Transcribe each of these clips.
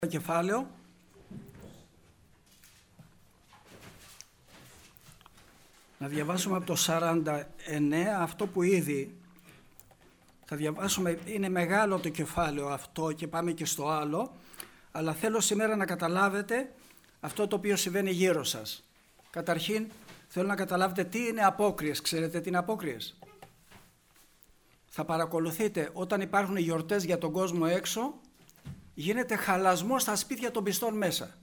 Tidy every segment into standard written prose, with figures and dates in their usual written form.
Κεφάλαιο. Να διαβάσουμε από το 49 αυτό που ήδη θα διαβάσουμε. Είναι μεγάλο το κεφάλαιο αυτό και πάμε και στο άλλο, αλλά θέλω σήμερα να καταλάβετε αυτό το οποίο συμβαίνει γύρω σας. Καταρχήν θέλω να καταλάβετε τι είναι απόκριες. Ξέρετε τι είναι απόκριες? Θα παρακολουθείτε όταν υπάρχουν γιορτές για τον κόσμο έξω, γίνεται χαλασμός στα σπίτια των πιστών μέσα.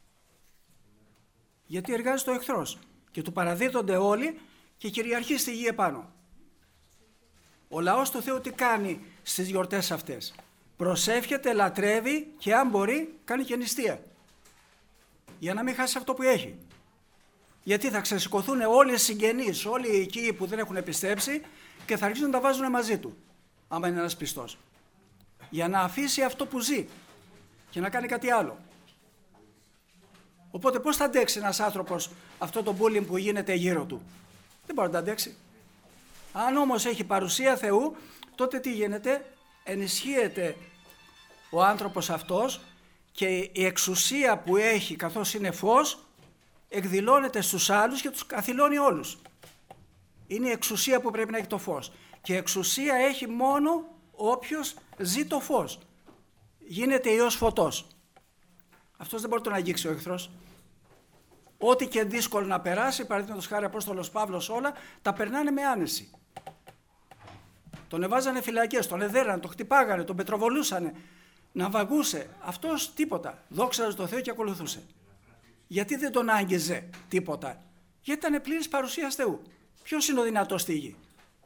Γιατί εργάζεται ο εχθρός και του παραδίδονται όλοι και κυριαρχεί στη γη επάνω. Ο λαός του Θεού τι κάνει στις γιορτές αυτές? Προσεύχεται, λατρεύει και αν μπορεί κάνει και νηστεία. Για να μην χάσει αυτό που έχει. Γιατί θα ξεσηκωθούν όλοι οι συγγενείς, όλοι εκεί που δεν έχουν πιστέψει και θα αρχίσουν να τα βάζουν μαζί του, άμα είναι ένας πιστός. Για να αφήσει αυτό που ζει και να κάνει κάτι άλλο. Οπότε πώς θα αντέξει ένας άνθρωπος αυτό το bullying που γίνεται γύρω του? Δεν μπορεί να το αντέξει. Αν όμως έχει παρουσία Θεού, τότε τι γίνεται? Ενισχύεται ο άνθρωπος αυτός και η εξουσία που έχει καθώς είναι φως εκδηλώνεται στους άλλους και τους καθυλώνει όλους. Είναι η εξουσία που πρέπει να έχει το φως. Και εξουσία έχει μόνο όποιος ζει το φως. Γίνεται ιός φωτός. Αυτός δεν μπορεί να τον αγγίξει ο εχθρός. Ό,τι και δύσκολο να περάσει, παραδείγματος χάρη Απόστολος Παύλος όλα, τα περνάνε με άνεση. Τον εβάζανε φυλακές, τον εδέρανε, τον χτυπάγανε, τον πετροβολούσανε, να βαγούσε. Αυτός τίποτα. Δόξαζε το Θεό και ακολουθούσε. Γιατί δεν τον άγγιζε τίποτα? Γιατί ήταν πλήρης παρουσίας Θεού. Ποιος είναι ο δυνατός στη γη?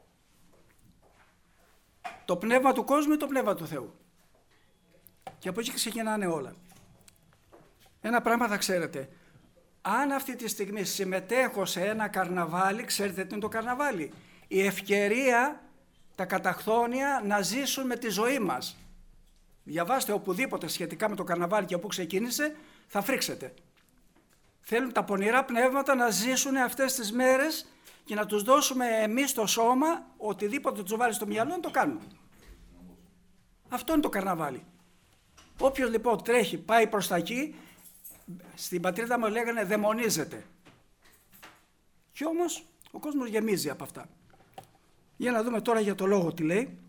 Το πνεύμα του κόσμου ή το πνεύμα του Θεού? Και από εκεί ξεκινάνε όλα. Ένα πράγμα θα ξέρετε. Αν αυτή τη στιγμή συμμετέχω σε ένα καρναβάλι, ξέρετε τι είναι το καρναβάλι? Η ευκαιρία τα καταχθόνια να ζήσουν με τη ζωή μας. Διαβάστε οπουδήποτε σχετικά με το καρναβάλι και όπου ξεκίνησε, θα φρίξετε. Θέλουν τα πονηρά πνεύματα να ζήσουν αυτές τις μέρες και να τους δώσουμε εμείς το σώμα, οτιδήποτε τους βάλει στο μυαλό να το κάνουν. Αυτό είναι το καρναβάλι. Όποιος λοιπόν τρέχει, πάει προς τα εκεί, στην πατρίδα μου λέγανε δαιμονίζεται. Και όμως ο κόσμος γεμίζει από αυτά. Για να δούμε τώρα για το λόγο τι λέει.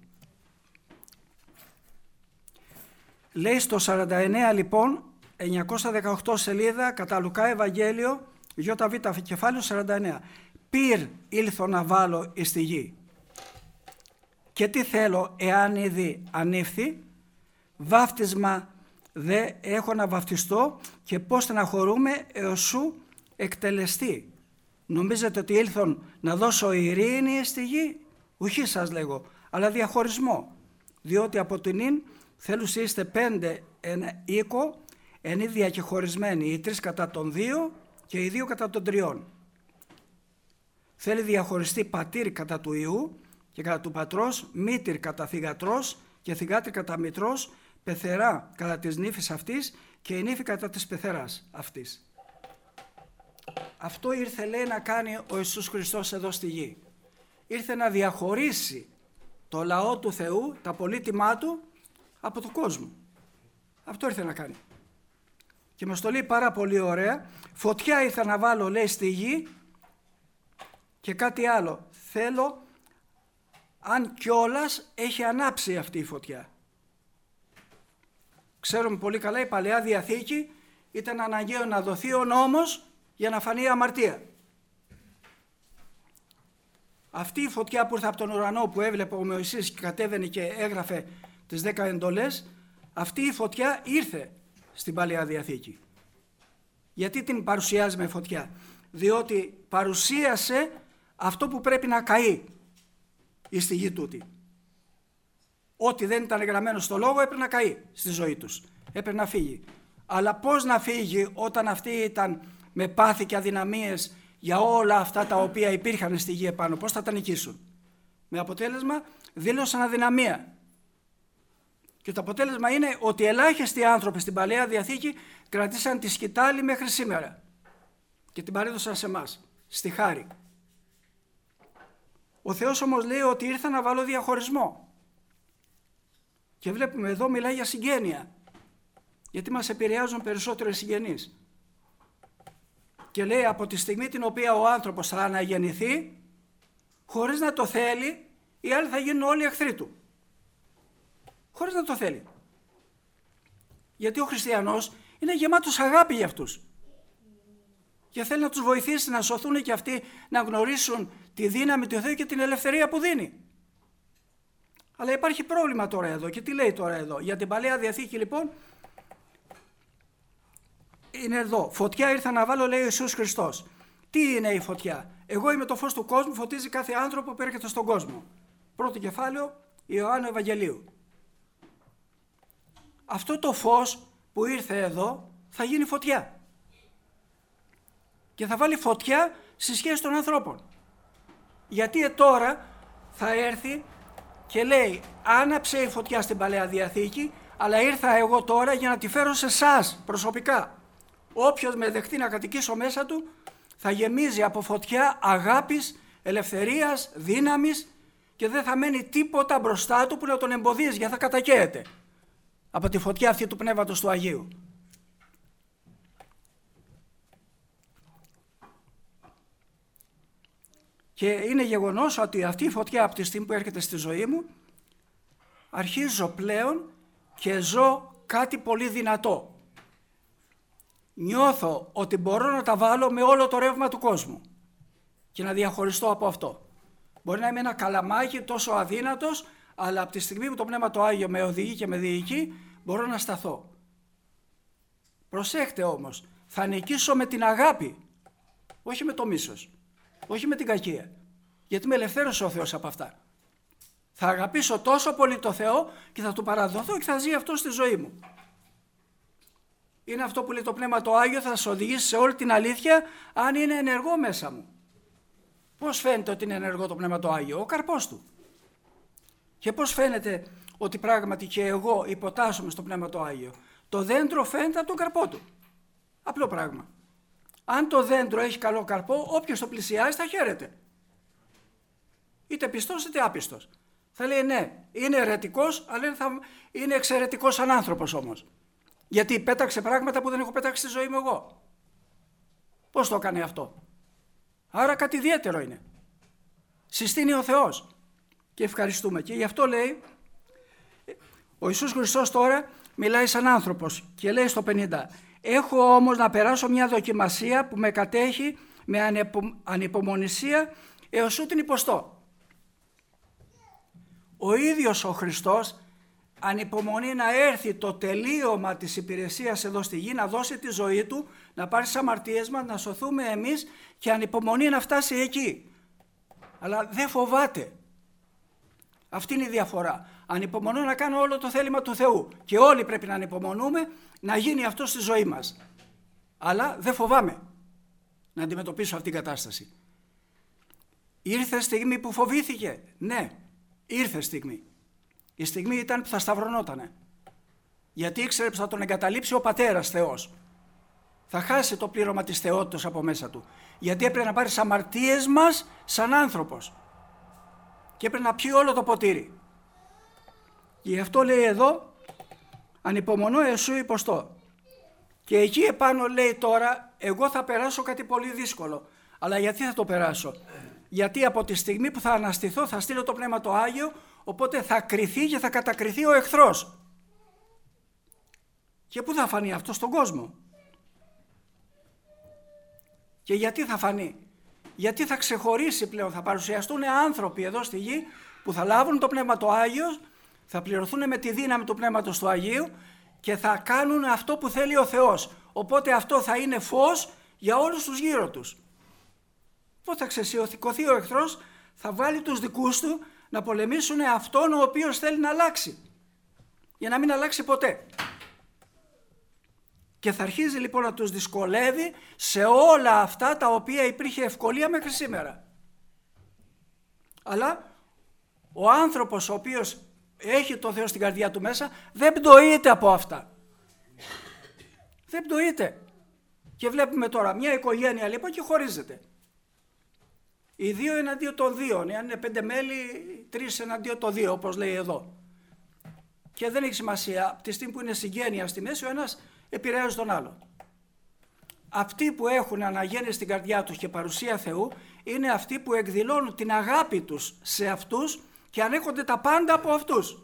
Λέει στο 49 λοιπόν, 918 σελίδα, κατά Λουκά Ευαγγέλιο, ΙΒ κεφάλαιο 49. Πυρ ήλθω να βάλω εις τη γη. Και τι θέλω εάν ήδη ανήφθη? Βάφτισμα δε έχω να βαφτιστώ και πώς στεναχωρούμε έως σου εκτελεστεί. Νομίζετε ότι ήλθον να δώσω ειρήνη στη γη? Ουχή σας λέγω, αλλά διαχωρισμό. Διότι από την ίν θέλουσι είστε 5 εν οίκο, εν ίδια και χωρισμένοι, οι 3 κατά των 2 και οι 2 κατά των 3. Θέλει διαχωριστεί πατήρ κατά του Υιού και κατά του πατρός, μήτηρ κατά θυγατρός και θυγάτρη κατά μητρός, πεθερά κατά της νύφης αυτής και η νύφη κατά της πεθεράς αυτής. Αυτό ήρθε, λέει, να κάνει ο Ιησούς Χριστός εδώ στη γη. Ήρθε να διαχωρίσει το λαό του Θεού, τα πολύτιμά του, από τον κόσμο. Αυτό ήρθε να κάνει. Και μας το λέει πάρα πολύ ωραία. Φωτιά ήρθα να βάλω, λέει, στη γη και κάτι άλλο. Θέλω, αν κιόλας έχει ανάψει αυτή η φωτιά. Ξέρουμε πολύ καλά, η Παλαιά Διαθήκη ήταν αναγκαίο να δοθεί ο νόμος για να φανεί η αμαρτία. Αυτή η φωτιά που ήρθε από τον ουρανό που έβλεπε ο Μωυσής και κατέβαινε και έγραφε τις 10 εντολές, αυτή η φωτιά ήρθε στην Παλαιά Διαθήκη. Γιατί την παρουσιάζει με φωτιά? Διότι παρουσίασε αυτό που πρέπει να καεί στη γη τούτη. Ό,τι δεν ήταν γραμμένο στο λόγο έπρεπε να καεί στη ζωή τους. Έπρεπε να φύγει. Αλλά πώς να φύγει όταν αυτοί ήταν με πάθη και αδυναμίες για όλα αυτά τα οποία υπήρχαν στη γη επάνω? Πώς θα τα νικήσουν? Με αποτέλεσμα δήλωσαν αδυναμία. Και το αποτέλεσμα είναι ότι ελάχιστοι άνθρωποι στην Παλαιά Διαθήκη κρατήσαν τη σκητάλη μέχρι σήμερα. Και την παρέδωσαν σε εμάς, στη χάρη. Ο Θεός όμως λέει ότι ήρθα να βάλω διαχωρισμό. Και βλέπουμε εδώ μιλάει για συγγένεια. Γιατί μας επηρεάζουν περισσότερο οι συγγενείς. Και λέει από τη στιγμή την οποία ο άνθρωπος θα αναγεννηθεί, χωρίς να το θέλει, οι άλλοι θα γίνουν όλοι εχθροί του. Χωρίς να το θέλει. Γιατί ο χριστιανός είναι γεμάτος αγάπη για αυτούς. Και θέλει να τους βοηθήσει να σωθούν και αυτοί, να γνωρίσουν τη δύναμη του Θεού και την ελευθερία που δίνει. Αλλά υπάρχει πρόβλημα τώρα εδώ. Και τι λέει τώρα εδώ? Για την Παλαιά Διαθήκη λοιπόν είναι εδώ. Φωτιά ήρθα να βάλω, λέει ο Ιησούς Χριστός. Τι είναι η φωτιά? Εγώ είμαι το φως του κόσμου, φωτίζει κάθε άνθρωπο που έρχεται στον κόσμο. Πρώτο κεφάλαιο Ιωάννου Ευαγγελίου. Αυτό το φως που ήρθε εδώ θα γίνει φωτιά. Και θα βάλει φωτιά στη σχέση των ανθρώπων. Γιατί τώρα θα έρθει και λέει άναψε η φωτιά στην Παλαιά Διαθήκη, αλλά ήρθα εγώ τώρα για να τη φέρω σε εσάς προσωπικά. Όποιος με δεχτεί να κατοικήσω μέσα του θα γεμίζει από φωτιά αγάπης, ελευθερίας, δύναμης και δεν θα μένει τίποτα μπροστά του που να τον εμποδίζει, γιατί θα κατακαίεται από τη φωτιά αυτή του Πνεύματος του Αγίου. Και είναι γεγονός ότι αυτή η φωτιά από τη στιγμή που έρχεται στη ζωή μου, αρχίζω πλέον και ζω κάτι πολύ δυνατό. Νιώθω ότι μπορώ να τα βάλω με όλο το ρεύμα του κόσμου και να διαχωριστώ από αυτό. Μπορεί να είμαι ένα καλαμάκι τόσο αδύνατος, αλλά από τη στιγμή που το Πνεύμα το Άγιο με οδηγεί και με διοικεί, μπορώ να σταθώ. Προσέχτε όμως, θα νικήσω με την αγάπη, όχι με το μίσος, όχι με την κακία, γιατί με ελευθέρωσε ο Θεός από αυτά. Θα αγαπήσω τόσο πολύ το Θεό και θα του παραδοθώ και θα ζει αυτό στη ζωή μου. Είναι αυτό που λέει το Πνεύμα το Άγιο, θα σας οδηγήσει σε όλη την αλήθεια αν είναι ενεργό μέσα μου. Πώς φαίνεται ότι είναι ενεργό το Πνεύμα το Άγιο? Ο καρπός του. Και πώς φαίνεται ότι πράγματι και εγώ υποτάσσομαι στο Πνεύμα το Άγιο? Το δέντρο φαίνεται από τον καρπό του. Απλό πράγμα. Αν το δέντρο έχει καλό καρπό, όποιος το πλησιάζει θα χαίρεται. Είτε πιστός είτε άπιστος. Θα λέει ναι, είναι αιρετικός, αλλά είναι εξαιρετικός σαν άνθρωπος όμως. Γιατί πέταξε πράγματα που δεν έχω πετάξει στη ζωή μου εγώ. Πώς το έκανε αυτό? Άρα κάτι ιδιαίτερο είναι. Συστήνει ο Θεός. Και ευχαριστούμε. Και γι' αυτό λέει, ο Ιησούς Χριστός τώρα μιλάει σαν άνθρωπος και λέει στο 50, έχω όμως να περάσω μια δοκιμασία που με κατέχει με ανυπομονησία έως ού την υποστώ. Ο ίδιος ο Χριστός ανυπομονεί να έρθει το τελείωμα της υπηρεσίας εδώ στη γη, να δώσει τη ζωή του, να πάρει τις αμαρτίες μας, να σωθούμε εμείς και ανυπομονεί να φτάσει εκεί. Αλλά δεν φοβάται. Αυτή είναι η διαφορά. Ανυπομονώ να κάνω όλο το θέλημα του Θεού και όλοι πρέπει να ανυπομονούμε να γίνει αυτό στη ζωή μας. Αλλά δεν φοβάμαι να αντιμετωπίσω αυτή την κατάσταση. Ήρθε στιγμή που φοβήθηκε. Ναι, ήρθε στιγμή. Η στιγμή ήταν που θα σταυρωνότανε. Γιατί ήξερε που θα τον εγκαταλείψει ο Πατέρας Θεός. Θα χάσει το πλήρωμα της θεότητας από μέσα του. Γιατί έπρεπε να πάρει τις αμαρτίες μας σαν άνθρωπος. Και έπρεπε να πιει όλο το ποτήρι. Και γι' αυτό λέει εδώ, ανυπομονώ εσού υποστώ. Και εκεί επάνω λέει τώρα, εγώ θα περάσω κάτι πολύ δύσκολο. Αλλά γιατί θα το περάσω? Γιατί από τη στιγμή που θα αναστηθώ θα στείλω το Πνεύμα το Άγιο, οπότε θα κριθεί και θα κατακριθεί ο εχθρός. Και πού θα φανεί αυτό? Στον κόσμο. Και γιατί θα φανεί? Γιατί θα ξεχωρίσει πλέον, θα παρουσιαστούν άνθρωποι εδώ στη γη που θα λάβουν το Πνεύμα το Άγιο, θα πληρωθούν με τη δύναμη του Πνεύματος του Αγίου και θα κάνουν αυτό που θέλει ο Θεός. Οπότε αυτό θα είναι φως για όλους τους γύρω τους. Πώς θα ξεσηκωθεί ο εχθρός? Θα βάλει τους δικούς του να πολεμήσουν αυτόν ο οποίος θέλει να αλλάξει. Για να μην αλλάξει ποτέ. Και θα αρχίζει λοιπόν να τους δυσκολεύει σε όλα αυτά τα οποία υπήρχε ευκολία μέχρι σήμερα. Αλλά ο άνθρωπος ο οποίος έχει το Θεό στην καρδιά του μέσα δεν πτωείται από αυτά. Δεν πτωείται. Και βλέπουμε τώρα μια οικογένεια λοιπόν και χωρίζεται. Οι δύο εναντίον των δύο. Αν είναι 5 μέλη, 3 εναντίον των 2, όπως λέει εδώ. Και δεν έχει σημασία, από τη στιγμή που είναι συγγένεια στη μέση, ο ένας επηρεάζει τον άλλο. Αυτοί που έχουν αναγέννηση στην καρδιά τους και παρουσία Θεού είναι αυτοί που εκδηλώνουν την αγάπη τους σε αυτούς και ανέχονται τα πάντα από αυτούς.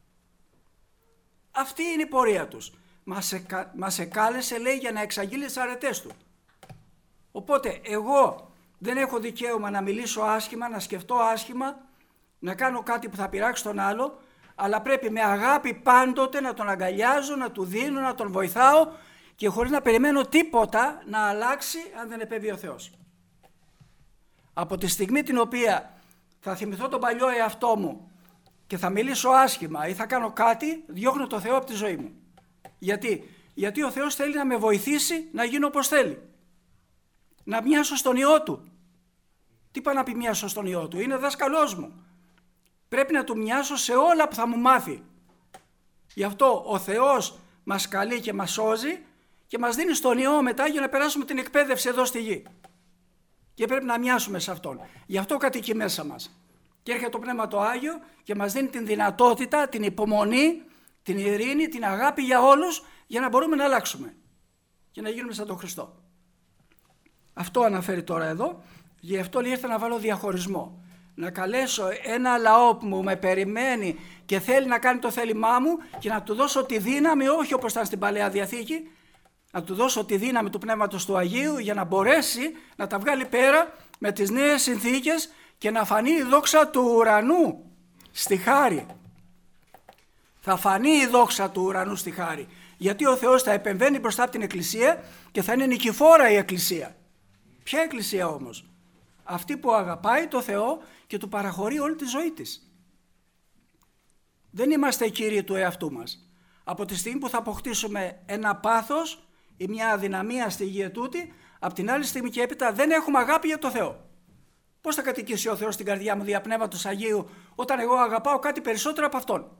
Αυτή είναι η πορεία τους. Μας εκάλεσε, λέει, για να εξαγγείλει τις αρετές του. Οπότε εγώ δεν έχω δικαίωμα να μιλήσω άσχημα, να σκεφτώ άσχημα, να κάνω κάτι που θα πειράξει τον άλλο, αλλά πρέπει με αγάπη πάντοτε να τον αγκαλιάζω, να του δίνω, να τον βοηθάω και χωρίς να περιμένω τίποτα να αλλάξει αν δεν επέβει ο Θεός. Από τη στιγμή την οποία θα θυμηθώ τον παλιό εαυτό μου και θα μιλήσω άσχημα ή θα κάνω κάτι, διώχνω το Θεό από τη ζωή μου. Γιατί ο Θεός θέλει να με βοηθήσει να γίνω όπως θέλει. Να μοιάσω στον Υιό Του. Τι πάει να πει μοιάσω στον Υιό Του? Είναι δάσκαλός μου. Πρέπει να Του μοιάσω σε όλα που θα μου μάθει. Γι' αυτό ο Θεός μας καλεί και μας σώζει και μας δίνει στον Υιό μετά για να περάσουμε την εκπαίδευση εδώ στη γη. Και πρέπει να μοιάσουμε σε Αυτόν. Γι' αυτό κατοικεί μέσα μας. Και έρχεται το Πνεύμα το Άγιο και μας δίνει την δυνατότητα, την υπομονή, την ειρήνη, την αγάπη για όλους, για να μπορούμε να αλλάξουμε και να γίνουμε σαν τον Χριστό. Αυτό αναφέρει τώρα εδώ. Γι' αυτό λέει ήρθα να βάλω διαχωρισμό. Να καλέσω ένα λαό που με περιμένει και θέλει να κάνει το θέλημά μου και να του δώσω τη δύναμη, όχι όπως ήταν στην Παλαιά Διαθήκη, να του δώσω τη δύναμη του Πνεύματος του Αγίου για να μπορέσει να τα βγάλει πέρα με τις νέες συνθήκες και να φανεί η δόξα του ουρανού στη χάρη. Θα φανεί η δόξα του ουρανού στη χάρη. Γιατί ο Θεός θα επεμβαίνει μπροστά από την Εκκλησία και θα είναι νικηφόρα η Εκκλησία. Ποια Εκκλησία όμως? Αυτή που αγαπάει το Θεό και του παραχωρεί όλη τη ζωή της. Δεν είμαστε κύριοι του εαυτού μας. Από τη στιγμή που θα αποκτήσουμε ένα πάθος ή μια αδυναμία στη γη ετούτη, από την άλλη στιγμή και έπειτα δεν έχουμε αγάπη για το Θεό. Πώς θα κατοικήσει ο Θεός στην καρδιά μου δια Πνεύματος Αγίου όταν εγώ αγαπάω κάτι περισσότερο από Αυτόν?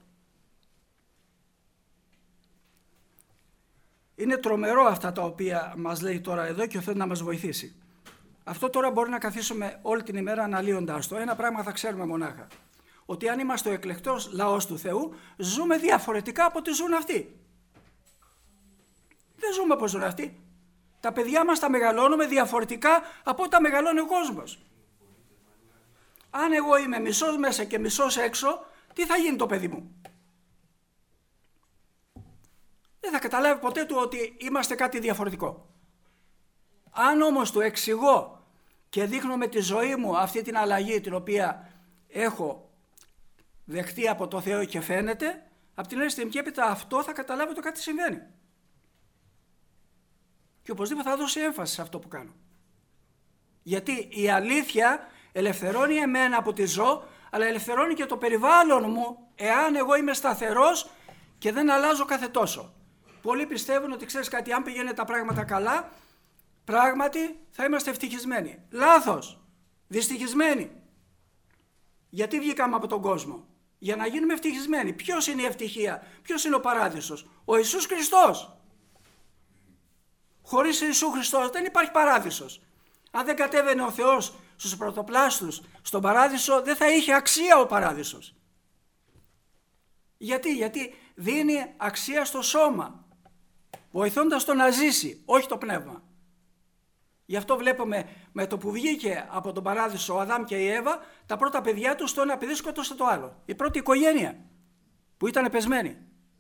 Είναι τρομερό αυτά τα οποία μας λέει τώρα εδώ και ο Θεός να μας βοηθήσει. Αυτό τώρα μπορεί να καθίσουμε όλη την ημέρα αναλύοντας το. Ένα πράγμα θα ξέρουμε μονάχα. Ότι αν είμαστε ο εκλεκτός λαός του Θεού, ζούμε διαφορετικά από ό,τι ζουν αυτοί. Δεν ζούμε όπως ζουν αυτοί. Τα παιδιά μας τα μεγαλώνουμε διαφορετικά από ό,τι τα μεγαλώνει ο κόσμος. Αν εγώ είμαι μισός μέσα και μισός έξω, τι θα γίνει το παιδί μου? Δεν θα καταλάβει ποτέ του ότι είμαστε κάτι διαφορετικό. Αν όμως του εξηγώ και δείχνω με τη ζωή μου αυτή την αλλαγή την οποία έχω δεχτεί από το Θεό και φαίνεται, από την άλλη στιγμή και έπειτα αυτό θα καταλάβει το κάτι συμβαίνει. Και οπωσδήποτε θα δώσει έμφαση σε αυτό που κάνω. Γιατί η αλήθεια ελευθερώνει εμένα από τη ζω, αλλά ελευθερώνει και το περιβάλλον μου, εάν εγώ είμαι σταθερός και δεν αλλάζω κάθε τόσο. Πολλοί πιστεύουν ότι ξέρεις κάτι, αν πηγαίνουν τα πράγματα καλά, πράγματι θα είμαστε ευτυχισμένοι. Λάθος. Δυστυχισμένοι. Γιατί βγήκαμε από τον κόσμο? Για να γίνουμε ευτυχισμένοι. Ποιος είναι η ευτυχία? Ποιος είναι ο παράδεισος? Ο Ιησούς Χριστός. Χωρίς Ιησού Χριστό δεν υπάρχει παράδεισος. Αν δεν κατέβαινε ο Θεός στους πρωτοπλάστους στον παράδεισο, δεν θα είχε αξία ο παράδεισος. Γιατί δίνει αξία στο σώμα, βοηθώντας το να ζήσει, όχι το πνεύμα. Γι' αυτό βλέπουμε με το που βγήκε από τον παράδεισο ο Αδάμ και η Εύα, τα πρώτα παιδιά τους το ένα παιδί σκότωσε το άλλο. Η πρώτη οικογένεια που ήταν πεσμένη.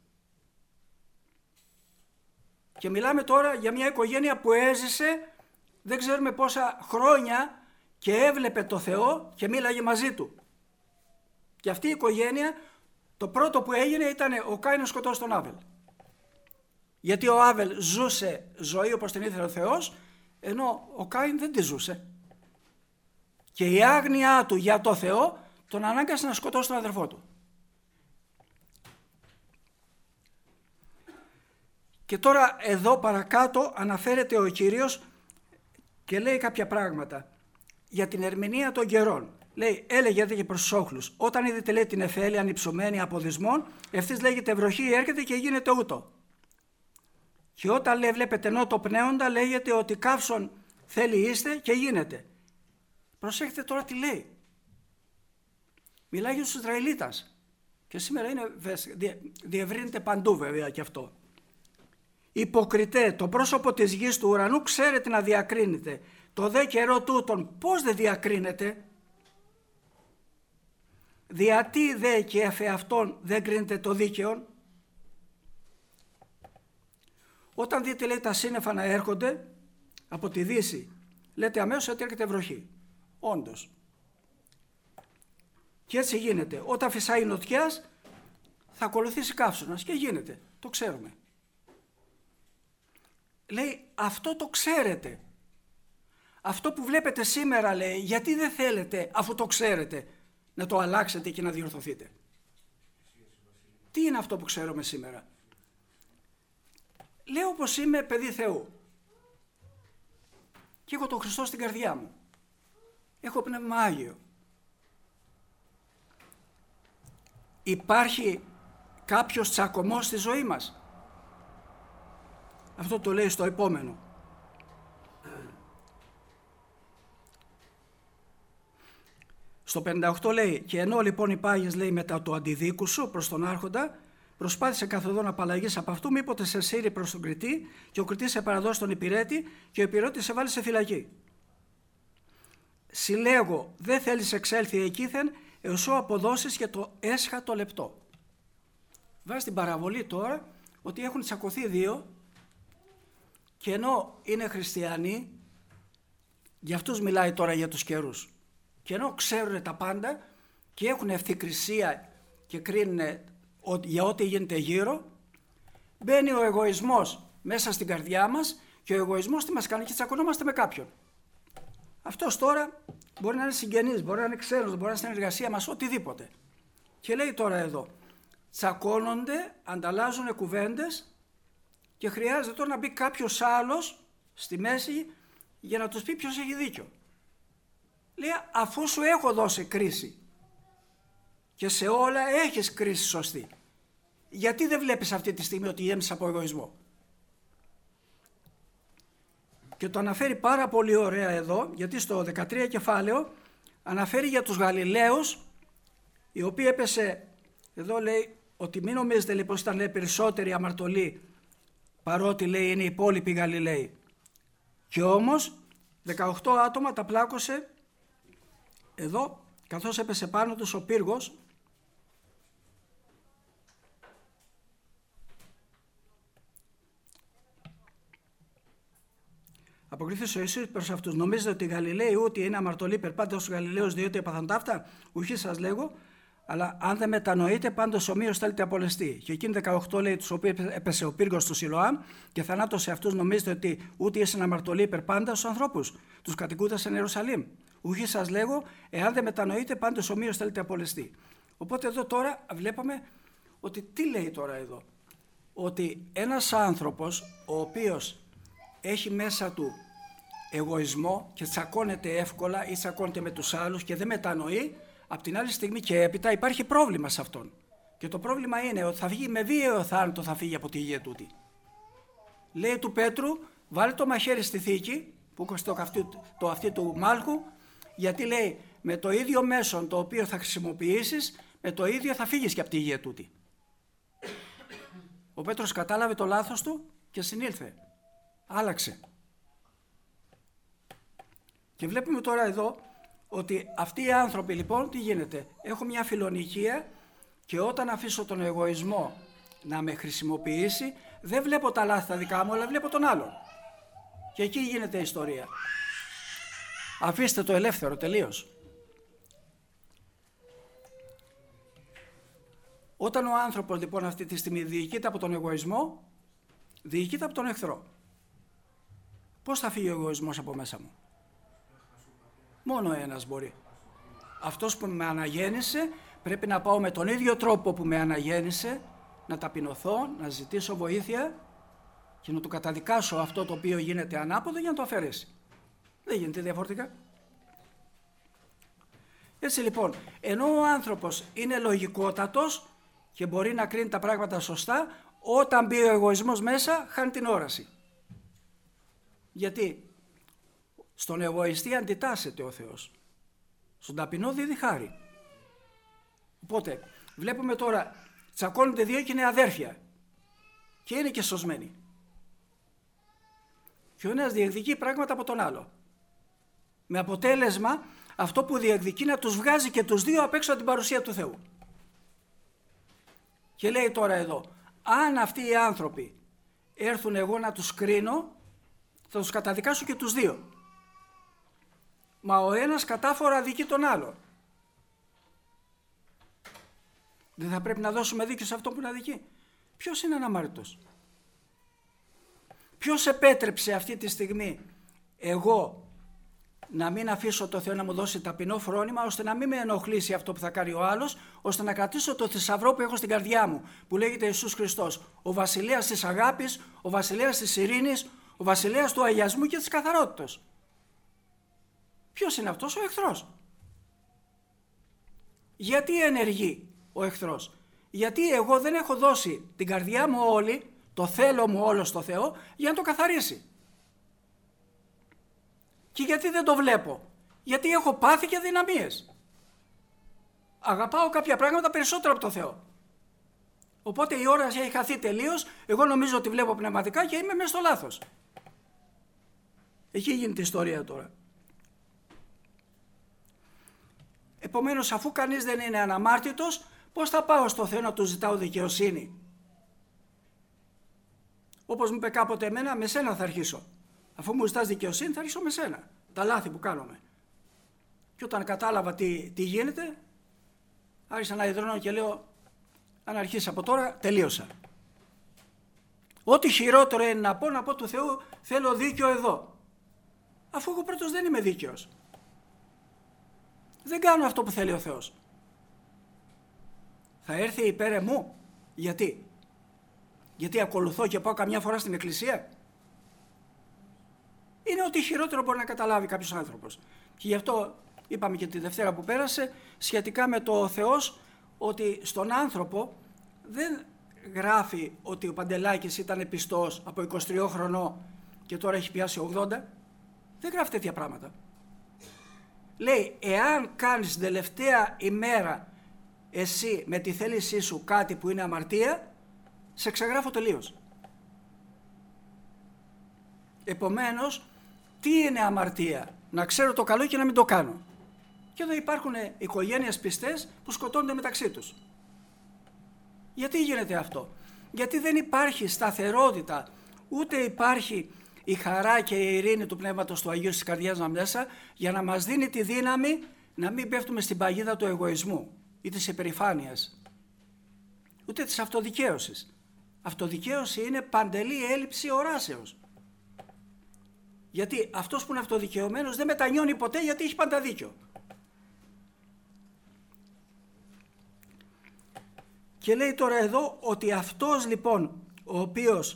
Και μιλάμε τώρα για μια οικογένεια που έζησε δεν ξέρουμε πόσα χρόνια και έβλεπε το Θεό και μίλαγε μαζί του. Και αυτή η οικογένεια το πρώτο που έγινε ήταν ο Κάιν να σκοτώσει τον Άβελ. Γιατί ο Άβελ ζούσε ζωή όπως την ήθελε ο Θεός, ενώ ο Κάιν δεν τη ζούσε. Και η άγνοιά του για το Θεό τον ανάγκασε να σκοτώσει τον αδερφό του. Και τώρα εδώ παρακάτω αναφέρεται ο Κύριος και λέει κάποια πράγματα για την ερμηνεία των καιρών. Λέει, έλεγε και προς τους όχλους, όταν είδετε λέει την εφέλεια ανυψωμένη από δυσμών, ευθύς λέγεται βροχή έρχεται και γίνεται ούτω. Και όταν λέει βλέπετε νότο πνέοντα, λέγεται ότι καύσον θέλει είστε και γίνεται. Προσέχετε τώρα τι λέει. Μιλάει για τους Ισραηλίτας. Και σήμερα διευρύνεται παντού βέβαια και αυτό. Υποκριτέ, το πρόσωπο της γης του ουρανού ξέρετε να διακρίνετε. Το δε καιρό τούτον πώς δεν διακρίνεται? Διατί δε και εφ' αυτόν δεν κρίνεται το δίκαιο? Όταν δείτε, λέει, τα σύννεφα να έρχονται από τη δύση, λέτε αμέσως ότι έρχεται βροχή. Όντως. Και έτσι γίνεται. Όταν φυσάει νοτιάς θα ακολουθήσει καύσωνας και γίνεται. Το ξέρουμε. Λέει, αυτό το ξέρετε. Αυτό που βλέπετε σήμερα, λέει, γιατί δεν θέλετε, αφού το ξέρετε, να το αλλάξετε και να διορθωθείτε? Τι είναι αυτό που ξέρουμε σήμερα? Λέω πως είμαι παιδί Θεού και έχω τον Χριστό στην καρδιά μου. Έχω Πνεύμα Άγιο. Υπάρχει κάποιος τσακωμός στη ζωή μας? Αυτό το λέει στο επόμενο. Στο 58 λέει, και ενώ λοιπόν υπάγεις, λέει, μετά το αντιδίκου σου προς τον άρχοντα, προσπάθησε καθοδόν απαλλαγής από αυτού, μήποτε σε σύρει προς τον κριτή και ο κριτής σε παραδώσει τον υπηρέτη και ο υπηρέτης σε βάλει σε φυλακή. Συλλέγω, δεν θέλεις εξέλθει εκείθεν, έως σου αποδώσεις και το έσχατο λεπτό. Βάζει την παραβολή τώρα ότι έχουν τσακωθεί δύο και ενώ είναι χριστιανοί, για αυτούς μιλάει τώρα για τους καιρούς, και ενώ ξέρουν τα πάντα και έχουν ευθυκρισία και κρίνουν για ό,τι γίνεται γύρω, μπαίνει ο εγωισμός μέσα στην καρδιά μας και ο εγωισμός τι μας κάνει? Και τσακωνόμαστε με κάποιον. Αυτός τώρα μπορεί να είναι συγγενής, μπορεί να είναι ξένος, μπορεί να είναι στην εργασία μας, οτιδήποτε. Και λέει τώρα εδώ, τσακώνονται, ανταλλάζουν κουβέντες και χρειάζεται τώρα να μπει κάποιος άλλος στη μέση για να τους πει ποιος έχει δίκιο. Λέει, αφού σου έχω δώσει κρίση και σε όλα έχεις κρίση σωστή, γιατί δεν βλέπεις αυτή τη στιγμή ότι γέμισες από εγωισμό? Και το αναφέρει πάρα πολύ ωραία εδώ, γιατί στο 13 κεφάλαιο αναφέρει για τους Γαλιλαίους, οι οποίοι έπεσε, εδώ λέει ότι μην νομίζετε λοιπόν ήταν, λέει, περισσότεροι αμαρτωλοί παρότι, λέει, είναι οι υπόλοιποι Γαλιλαίοι. Και όμως 18 άτομα τα πλάκωσε εδώ καθώς έπεσε πάνω τους ο πύργος. Αποκρίθησε ο Ιησούς προς αυτούς, νομίζετε ότι οι Γαλιλαίοι ούτε είναι αμαρτωλοί περπάτε στους Γαλιλαίους διότι έπαθαν ταύτα? Ουχή σας λέγω, αλλά αν δεν μετανοείτε πάντως ομοίως θέλετε απολεστεί. Και εκείνοι 18, λέει, τους οποίους έπεσε ο πύργος του Σιλοάμ και θανάτωσε αυτούς, νομίζετε ότι ούτε ήσαν αμαρτωλοί περπάντα στους ανθρώπους, τους κατοικούντας στην Ιερουσαλήμ? Ουχή σας λέγω, εάν δεν μετανοείτε πάντως ομοίως θέλετε απολεστεί. Οπότε εδώ τώρα βλέπαμε ότι τι λέει τώρα εδώ? Ότι ένας άνθρωπος ο οποίος έχει μέσα του εγωισμό και τσακώνεται εύκολα ή τσακώνεται με τους άλλους και δεν μετανοεί, από την άλλη στιγμή και έπειτα υπάρχει πρόβλημα σε αυτόν. Και το πρόβλημα είναι ότι θα βγει με βίαιο θάνατο, θα φύγει από τη γη τούτη. Λέει του Πέτρου, βάλε το μαχαίρι στη θήκη που έχει το αυτί του μάλχου, γιατί λέει με το ίδιο μέσον το οποίο θα χρησιμοποιήσεις, με το ίδιο θα φύγεις και από τη γη τούτη. Ο Πέτρος κατάλαβε το λάθος του και συνήλθε. Άλλαξε. Και βλέπουμε τώρα εδώ ότι αυτοί οι άνθρωποι λοιπόν τι γίνεται? Έχω μια φιλονικία και όταν αφήσω τον εγωισμό να με χρησιμοποιήσει δεν βλέπω τα λάθη τα δικά μου αλλά βλέπω τον άλλον. Και εκεί γίνεται η ιστορία. Αφήστε το ελεύθερο τελείως. Όταν ο άνθρωπος λοιπόν αυτή τη στιγμή διοικείται από τον εγωισμό, διοικείται από τον εχθρό. Πώς θα φύγει ο εγωισμός από μέσα μου? Μόνο ένας μπορεί. Αυτός που με αναγέννησε πρέπει να πάω με τον ίδιο τρόπο που με αναγέννησε, να ταπεινωθώ, να ζητήσω βοήθεια και να του καταδικάσω αυτό το οποίο γίνεται ανάποδο για να το αφαιρέσει. Δεν γίνεται διαφορετικά. Έτσι λοιπόν, ενώ ο άνθρωπος είναι λογικότατος και μπορεί να κρίνει τα πράγματα σωστά, όταν μπει ο εγωισμός μέσα χάνει την όραση. Γιατί στον εγωιστή αντιτάσσεται ο Θεός. Στον ταπεινό δίδει χάρη. Οπότε Βλέπουμε τώρα, τσακώνονται δύο και είναι αδέρφια και είναι και σωσμένοι. Και ο ένας διεκδικεί πράγματα από τον άλλο. Με αποτέλεσμα αυτό που διεκδικεί να τους βγάζει και τους δύο απ' έξω από την παρουσία του Θεού. Και λέει τώρα εδώ, αν αυτοί οι άνθρωποι έρθουν εγώ να τους κρίνω, θα τους καταδικάσω και τους δύο. Μα ο ένας κατάφορα δικεί τον άλλο. Δεν θα πρέπει να δώσουμε δίκιο σε αυτό που είναι αδικεί? Ποιος είναι αναμάρτητος? Ποιος επέτρεψε αυτή τη στιγμή εγώ να μην αφήσω το Θεό να μου δώσει ταπεινό φρόνημα, ώστε να μην με ενοχλήσει αυτό που θα κάνει ο άλλος, ώστε να κρατήσω το θησαυρό που έχω στην καρδιά μου, που λέγεται Ιησούς Χριστός, ο βασιλέας της αγάπης, ο βασιλέας της ειρήνης, ο βασιλέας του αγιασμού και της καθαρότητας? Ποιος είναι αυτός? Ο εχθρός. Γιατί ενεργεί ο εχθρός? Γιατί εγώ δεν έχω δώσει την καρδιά μου όλη, το θέλω μου όλο στο Θεό, για να το καθαρίσει. Και γιατί δεν το βλέπω? Γιατί έχω πάθη και αδυναμίες. Αγαπάω κάποια πράγματα περισσότερο από το Θεό. Οπότε η όραση έχει χαθεί τελείως, εγώ νομίζω ότι βλέπω πνευματικά και είμαι μέσα στο λάθος. Εκεί γίνεται η ιστορία τώρα. Επομένως, αφού κανείς δεν είναι αναμάρτητος, πώς θα πάω στο Θεό να του ζητάω δικαιοσύνη? Όπως μου είπε κάποτε εμένα, με σένα θα αρχίσω. Αφού μου ζητάς δικαιοσύνη, θα αρχίσω με σένα. Τα λάθη που κάνουμε. Και όταν κατάλαβα τι γίνεται, άρχισα να ιδρώνω και λέω, αν αρχίσει από τώρα, τελείωσα. Ό,τι χειρότερο είναι να πω του Θεού, θέλω δίκιο εδώ. Αφού εγώ πρώτος δεν είμαι δίκαιος. Δεν κάνω αυτό που θέλει ο Θεός. Θα έρθει υπέρ εμού? Γιατί? Γιατί ακολουθώ και πάω καμιά φορά στην εκκλησία? Είναι ό,τι χειρότερο μπορεί να καταλάβει κάποιος άνθρωπος. Και γι' αυτό είπαμε και τη Δευτέρα που πέρασε σχετικά με το Θεός, ότι στον άνθρωπο δεν γράφει ότι ο Παντελάκης ήταν πιστός από 23 χρονών και τώρα έχει πιάσει 80. Δεν γράφει τέτοια πράγματα. Λέει, εάν κάνεις την τελευταία ημέρα εσύ με τη θέλησή σου κάτι που είναι αμαρτία, σε ξεγράφω τελείως. Επομένως, τι είναι αμαρτία? Να ξέρω το καλό και να μην το κάνω. Και εδώ υπάρχουν οικογένειες πιστές που σκοτώνται μεταξύ τους. Γιατί γίνεται αυτό? Γιατί δεν υπάρχει σταθερότητα, ούτε υπάρχει η χαρά και η ειρήνη του Πνεύματος του Αγίου στις καρδιές μας μέσα, για να μας δίνει τη δύναμη να μην πέφτουμε στην παγίδα του εγωισμού ή της υπερηφάνειας, ούτε της αυτοδικαίωσης. Αυτοδικαίωση είναι παντελή έλλειψη οράσεως. Γιατί αυτός που είναι αυτοδικαιωμένος δεν μετανιώνει ποτέ, γιατί έχει πάντα δίκιο. Και λέει τώρα εδώ ότι αυτός λοιπόν ο οποίος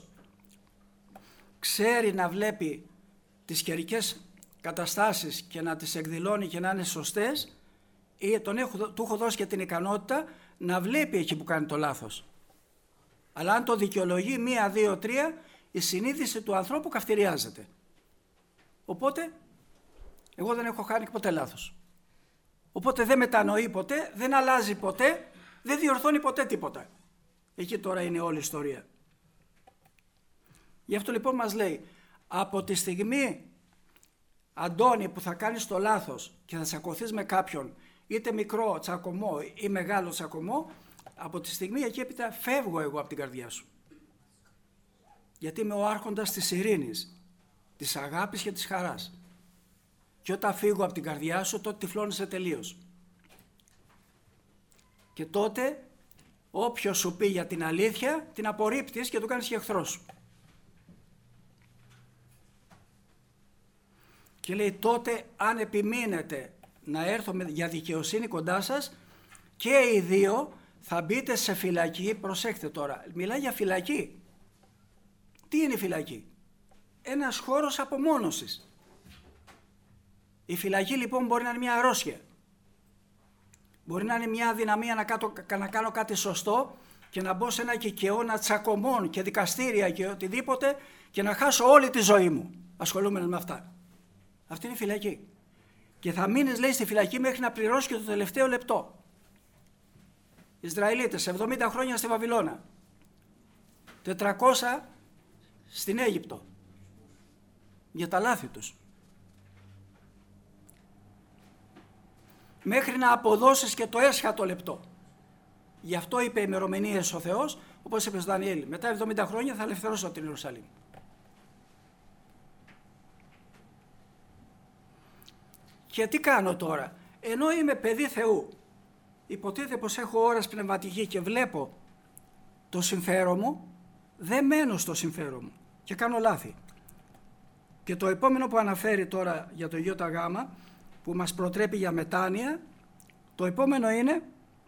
ξέρει να βλέπει τις καιρικές καταστάσεις και να τις εκδηλώνει και να είναι σωστές, του έχω δώσει και την ικανότητα να βλέπει εκεί που κάνει το λάθος. Αλλά αν το δικαιολογεί 1, 2, 3, η συνείδηση του ανθρώπου καυτηριάζεται. Οπότε εγώ δεν έχω κάνει ποτέ λάθος. Οπότε δεν μετανοεί ποτέ, δεν αλλάζει ποτέ, δεν διορθώνει ποτέ τίποτα. Εκεί τώρα είναι όλη η ιστορία. Γι' αυτό λοιπόν μας λέει, από τη στιγμή, Αντώνη, που θα κάνεις το λάθος και θα τσακωθείς με κάποιον, είτε μικρό τσακωμό ή μεγάλο τσακωμό, από τη στιγμή εκεί έπειτα φεύγω εγώ από την καρδιά σου. Γιατί είμαι ο άρχοντας της ειρήνης, της αγάπης και της χαράς. Και όταν φύγω από την καρδιά σου, τότε τυφλώνεσαι τελείως. Και τότε όποιος σου πει για την αλήθεια, την απορρίπτεις και το κάνεις και εχθρό σου. Και λέει, τότε αν επιμείνετε να έρθω για δικαιοσύνη κοντά σας, και οι δύο θα μπείτε σε φυλακή. Προσέξτε τώρα, μιλάει για φυλακή. Τι είναι η φυλακή? Ένας χώρος απομόνωσης. Η φυλακή λοιπόν μπορεί να είναι μια αρρώστια. Μπορεί να είναι μια αδυναμία να κάνω κάτι σωστό και να μπω σε ένα κικαιώνα τσακωμών και δικαστήρια και οτιδήποτε και να χάσω όλη τη ζωή μου ασχολούμενος με αυτά. Αυτή είναι η φυλακή. Και θα μείνεις, λέει, στη φυλακή μέχρι να πληρώσεις και το τελευταίο λεπτό. Ισραηλίτες, 70 χρόνια στη Βαβυλώνα, 400 στην Αίγυπτο, για τα λάθη τους. Μέχρι να αποδώσεις και το έσχατο λεπτό. Γι' αυτό είπε ημερομηνίες ο Θεός, όπως είπε στο Δανιήλ, μετά 70 χρόνια θα ελευθερώσω την Ιερουσαλήμ. Και τι κάνω τώρα? Ενώ είμαι παιδί Θεού, υποτίθεται πως έχω όραση πνευματική και βλέπω το συμφέρον μου, δεν μένω στο συμφέρον μου και κάνω λάθη. Και το επόμενο που αναφέρει τώρα για το ΙΓ, που μας προτρέπει για μετάνοια, το επόμενο είναι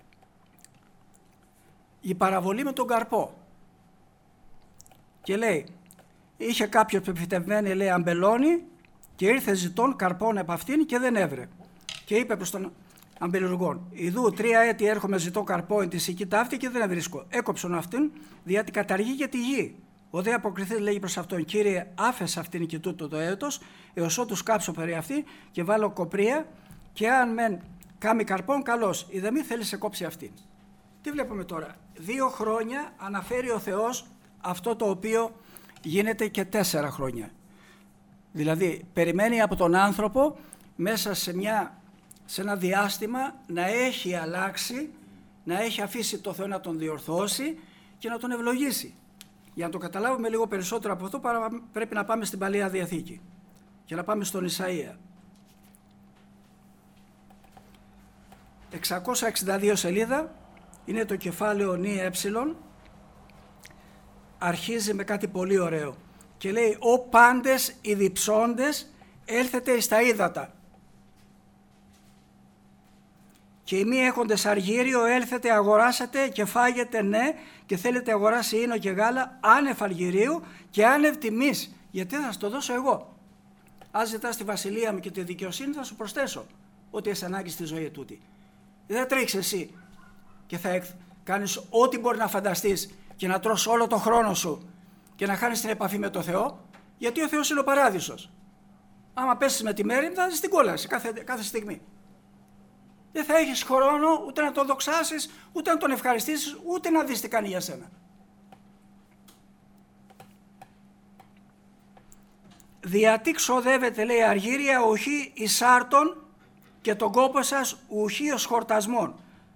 η παραβολή με τον καρπό. Και λέει, είχε κάποιος πεπιτευμένη, λέει, αμπελώνη, και ήρθε ζητών καρπών επ' αυτήν και δεν έβρε. Και είπε προς τον αμπελουργόν, ιδού 3 έτη έρχομαι ζητώ καρπό τη σική ταύτη και δεν βρίσκω. Έκοψον αυτήν, διότι καταργεί και τη γη. Ο δε αποκριθεί, λέγει προς αυτόν, Κύριε, άφεσα αυτήν και τούτο το έτος, έως ότου κάψω περί αυτή και βάλω κοπρία, και αν μεν κάμει καρπών, καλώς, ή δε μη θέλει σε κόψει αυτήν. Τι βλέπουμε τώρα? 2 χρόνια αναφέρει ο Θεός αυτό το οποίο γίνεται και 4 χρόνια. Δηλαδή περιμένει από τον άνθρωπο μέσα σε ένα διάστημα να έχει αλλάξει, να έχει αφήσει το Θεό να τον διορθώσει και να τον ευλογήσει. Για να το καταλάβουμε λίγο περισσότερο από αυτό πρέπει να πάμε στην Παλαιά Διαθήκη και να πάμε στον Ισαΐα. 662 σελίδα, είναι το κεφάλαιο νη έψιλον, αρχίζει με κάτι πολύ ωραίο και λέει «Ο πάντες οι διψώντες έλθετε εις τα ύδατα και οι μη έχοντες αργύριο έλθετε αγοράσετε και φάγετε, ναι, και θέλετε αγοράσει ίνο και γάλα άνευ αργυρίου και άνευ τιμής, γιατί θα σας το δώσω εγώ. Αν ζητάς τη βασιλεία μου και τη δικαιοσύνη θα σου προσθέσω ό,τι έχει ανάγκη στη ζωή τούτη. Δεν θα τρέξεις εσύ και θα κάνεις ό,τι μπορεί να φανταστείς και να τρως όλο το χρόνο σου και να χάνεις την επαφή με το Θεό, γιατί ο Θεός είναι ο παράδεισος. Άμα πέσεις με τη μέρη θα ζεις την κόλαση κάθε στιγμή. Δεν θα έχεις χρόνο ούτε να τον δοξάσεις, ούτε να τον ευχαριστήσεις, ούτε να δεις τι κάνει για σένα. Διατί ξοδεύετε, λέει, αργύρια ουχή εις άρτων και τον κόπο σας ουχή ως χορτασμών.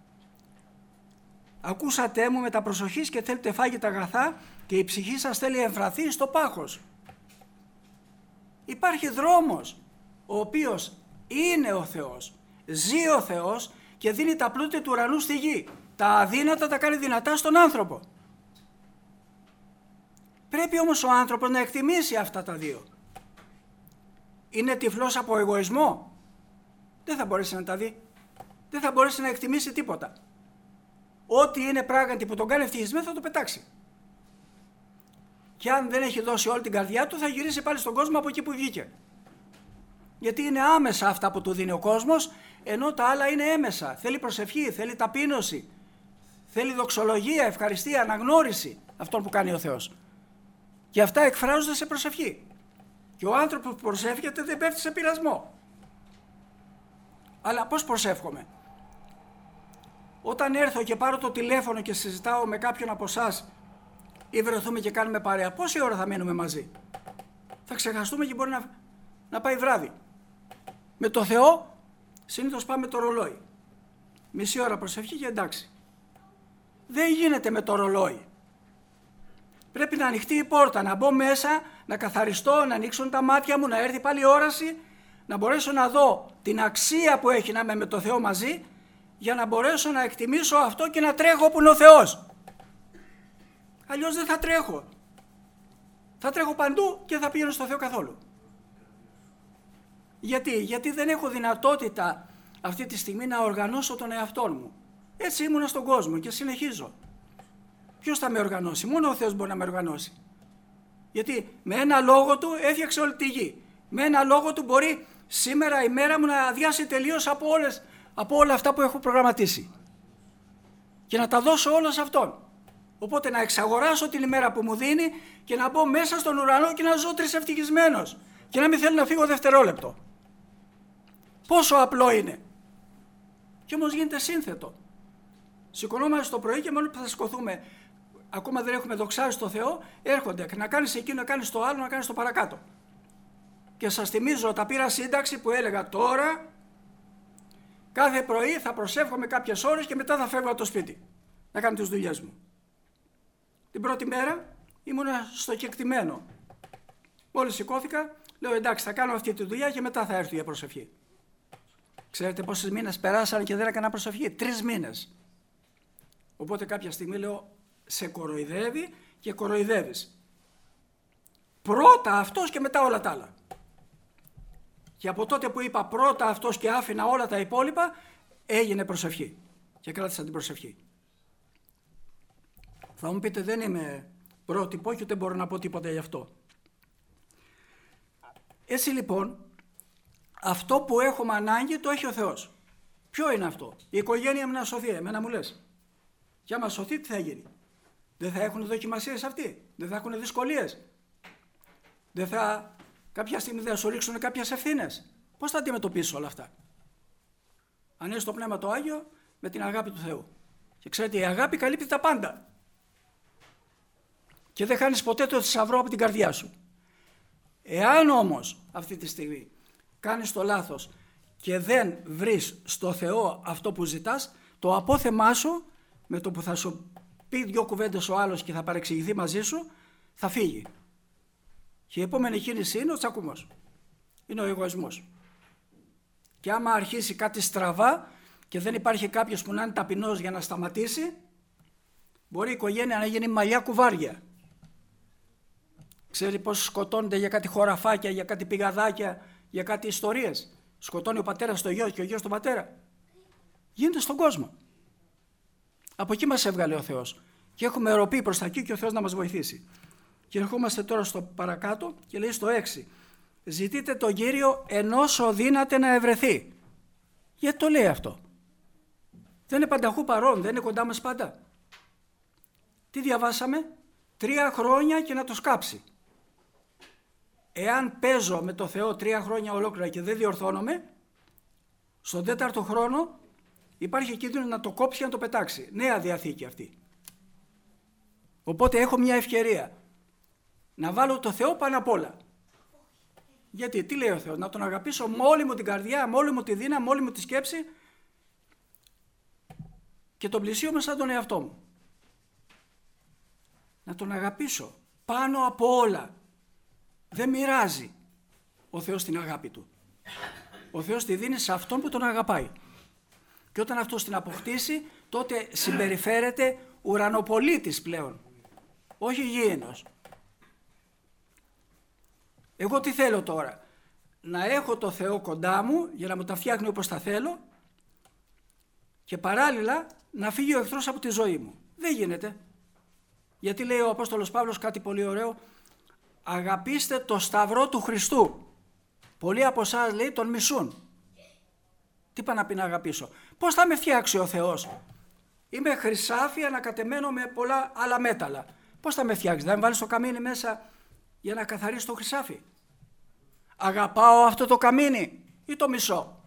Ακούσατε μου με τα προσοχής και θέλετε φάγετε αγαθά και η ψυχή σας θέλει εμφραθεί στο πάχος. Υπάρχει δρόμος ο οποίος είναι ο Θεός, ζει ο Θεός και δίνει τα πλούτη του ουρανού στη γη. Τα αδύνατα τα κάνει δυνατά στον άνθρωπο. Πρέπει όμως ο άνθρωπος να εκτιμήσει αυτά τα δύο. Είναι τυφλός από εγωισμό, δεν θα μπορέσει να τα δει, δεν θα μπορέσει να εκτιμήσει τίποτα. Ό,τι είναι πράγματι που τον κάνει ευτυχισμένο θα το πετάξει. Και αν δεν έχει δώσει όλη την καρδιά του θα γυρίσει πάλι στον κόσμο από εκεί που βγήκε. Γιατί είναι άμεσα αυτά που του δίνει ο κόσμος, ενώ τα άλλα είναι έμεσα. Θέλει προσευχή, θέλει ταπείνωση, θέλει δοξολογία, ευχαριστία, αναγνώριση αυτόν που κάνει ο Θεός. Και αυτά εκφράζονται σε προσευχή. Και ο άνθρωπος που προσεύχεται δεν πέφτει σε πειρασμό. Αλλά πώς προσεύχομαι? Όταν έρθω και πάρω το τηλέφωνο και συζητάω με κάποιον από εσάς ή βρεθούμε και κάνουμε παρέα, πόση ώρα θα μείνουμε μαζί? Θα ξεχαστούμε και μπορεί να πάει βράδυ. Με το Θεό συνήθως πάμε το ρολόι. Μισή ώρα προσευχή και εντάξει. Δεν γίνεται με το ρολόι. Πρέπει να ανοιχτεί η πόρτα, να μπω μέσα, να καθαριστώ, να ανοίξουν τα μάτια μου, να έρθει πάλι η όραση, να μπορέσω να δω την αξία που έχει να είμαι με το Θεό μαζί, για να μπορέσω να εκτιμήσω αυτό και να τρέχω όπου είναι ο Θεός. Αλλιώς δεν θα τρέχω. Θα τρέχω παντού και θα πηγαίνω στο Θεό καθόλου. Γιατί δεν έχω δυνατότητα αυτή τη στιγμή να οργανώσω τον εαυτό μου. Έτσι ήμουνα στον κόσμο και συνεχίζω. Ποιος θα με οργανώσει? Μόνο ο Θεός μπορεί να με οργανώσει. Γιατί με ένα λόγο του έφτιαξε όλη τη γη. Με ένα λόγο του μπορεί σήμερα η μέρα μου να αδειάσει τελείως από όλα αυτά που έχω προγραμματίσει. Και να τα δώσω όλα σε Αυτόν. Οπότε να εξαγοράσω την ημέρα που μου δίνει και να μπω μέσα στον ουρανό και να ζω τρισευτυχισμένος. Και να μην θέλω να φύγω δευτερόλεπτο. Πόσο απλό είναι. Και όμως γίνεται σύνθετο. Σηκωνόμαστε το πρωί και μόνο που θα σηκωθούμε, ακόμα δεν έχουμε δοξάσει το Θεό, έρχονται να κάνεις εκείνο, να κάνεις το άλλο, να κάνεις το παρακάτω. Και σας θυμίζω, τα πήρα σύνταξη που έλεγα τώρα, κάθε πρωί θα προσεύχομαι κάποιες ώρες και μετά θα φεύγω από το σπίτι να κάνω τις δουλειές μου. Την πρώτη μέρα ήμουνα στο κεκτημένο. Μόλις σηκώθηκα, λέω εντάξει, θα κάνω αυτή τη δουλειά και μετά θα έρθω για προσευχή. Ξέρετε πόσες μήνες περάσαν και δεν έκανα προσευχή? 3 μήνες. Οπότε κάποια στιγμή λέω, σε κοροϊδεύει και κοροϊδεύεις. Πρώτα αυτός και μετά όλα τα άλλα. Και από τότε που είπα πρώτα αυτός και άφηνα όλα τα υπόλοιπα, έγινε προσευχή. Και κράτησα την προσευχή. Θα μου πείτε, δεν είμαι πρότυπο και ούτε μπορώ να πω τίποτα γι' αυτό. Έτσι λοιπόν, αυτό που έχουμε ανάγκη το έχει ο Θεός. Ποιο είναι αυτό? Η οικογένεια μου να σωθεί. Εμένα μου λες. Και άμα σωθεί, τι θα γίνει? Δεν θα έχουν δοκιμασίες αυτοί? Δεν θα έχουν δυσκολίες? Δεν θα, κάποια στιγμή δεν θα σου ρίξουν κάποιες ευθύνες? Πώς θα αντιμετωπίσεις όλα αυτά? Αν είναι στο Πνεύμα το Άγιο, με την αγάπη του Θεού. Και ξέρετε, η αγάπη καλύπτει τα πάντα. Και δεν χάνεις ποτέ το θησαυρό από την καρδιά σου. Εάν όμως αυτή τη στιγμή κάνεις το λάθος και δεν βρεις στο Θεό αυτό που ζητάς, το απόθεμά σου, με το που θα σου πει 2 κουβέντες ο άλλος και θα παρεξηγηθεί μαζί σου, θα φύγει. Και η επόμενη κίνηση είναι ο τσακούμος. Είναι ο εγωισμός. Και άμα αρχίσει κάτι στραβά και δεν υπάρχει κάποιος που να είναι ταπεινός για να σταματήσει, μπορεί η οικογένεια να γίνει μαλλιά κουβάρια. Ξέρει πώς σκοτώνονται για κάτι χωραφάκια, για κάτι πηγαδάκια, για κάτι ιστορίες? Σκοτώνει ο πατέρας το γιο και ο γιος τον πατέρα. Γίνεται στον κόσμο. Από εκεί μας έβγαλε ο Θεός. Και έχουμε ροπεί προς τα εκεί και ο Θεός να μας βοηθήσει. Και ερχόμαστε τώρα στο παρακάτω και λέει στο 6. Ζητείτε τον Κύριο ενώσο δύναται να ευρεθεί. Γιατί το λέει αυτό? Δεν είναι πανταχού παρόν, δεν είναι κοντά μας πάντα? Τι διαβάσαμε? 3 χρόνια και να το σκάψει. Εάν παίζω με το Θεό 3 χρόνια ολόκληρα και δεν διορθώνομαι, στον 4ο χρόνο υπάρχει κίνδυνο να το κόψει και να το πετάξει. Νέα Διαθήκη αυτή. Οπότε έχω μια ευκαιρία να βάλω το Θεό πάνω απ' όλα. Γιατί, τι λέει ο Θεός? Να τον αγαπήσω με όλη μου την καρδιά, με όλη μου τη δύναμη, με όλη μου τη σκέψη και τον πλησίωμα σαν τον εαυτό μου. Να τον αγαπήσω πάνω από όλα. Δεν μοιράζει ο Θεός την αγάπη του. Ο Θεός τη δίνει σε αυτόν που τον αγαπάει. Και όταν αυτός την αποκτήσει, τότε συμπεριφέρεται ουρανοπολίτης πλέον. Όχι γήινος. Εγώ τι θέλω τώρα? Να έχω το Θεό κοντά μου για να μου τα φτιάχνει όπως τα θέλω και παράλληλα να φύγει ο εχθρός από τη ζωή μου. Δεν γίνεται. Γιατί λέει ο Απόστολος Παύλος κάτι πολύ ωραίο, αγαπήστε το σταυρό του Χριστού. Πολλοί από εσάς, λέει, τον μισούν. Τι πάει να πει να αγαπήσω? Πώς θα με φτιάξει ο Θεός? Είμαι χρυσάφι ανακατεμένο με πολλά άλλα μέταλλα. Πώς θα με φτιάξει? Θα με βάλεις το καμίνι μέσα για να καθαρίσει το χρυσάφι? Αγαπάω αυτό το καμίνι ή το μισώ?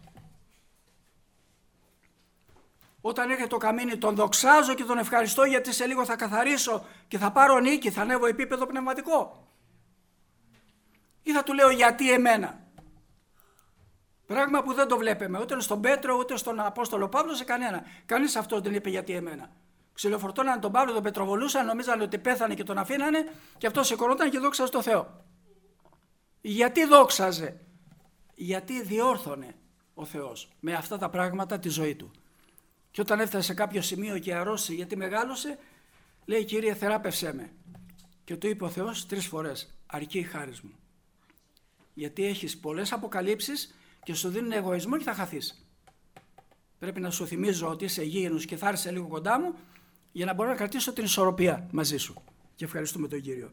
Όταν έρχεται το καμίνι τον δοξάζω και τον ευχαριστώ γιατί σε λίγο θα καθαρίσω και θα πάρω νίκη, θα ανέβω επίπεδο πνευματικό? Ή θα του λέω γιατί εμένα? Πράγμα που δεν το βλέπουμε ούτε στον Πέτρο ούτε στον Απόστολο Παύλο, σε κανένα. Κανείς αυτός δεν είπε γιατί εμένα. Ξυλοφορτώναν τον Παύλο, τον πετροβολούσαν, νομίζαν ότι πέθανε και τον αφήνανε και αυτός σηκωνόταν και δόξαζε το Θεό. Γιατί δόξαζε? Γιατί διόρθωνε ο Θεός με αυτά τα πράγματα τη ζωή του. Και όταν έφτασε σε κάποιο σημείο και αρρώστησε γιατί μεγάλωσε, λέει Κύριε θεράπευσέ με. Και του είπε ο Θεός 3 φορές, αρκεί η χάρις μου. Γιατί έχεις πολλές αποκαλύψεις και σου δίνουν εγωισμό και θα χαθείς. Πρέπει να σου θυμίζω ότι είσαι γήινος και θα έρθεις λίγο κοντά μου για να μπορώ να κρατήσω την ισορροπία μαζί σου. Και ευχαριστούμε τον Κύριο.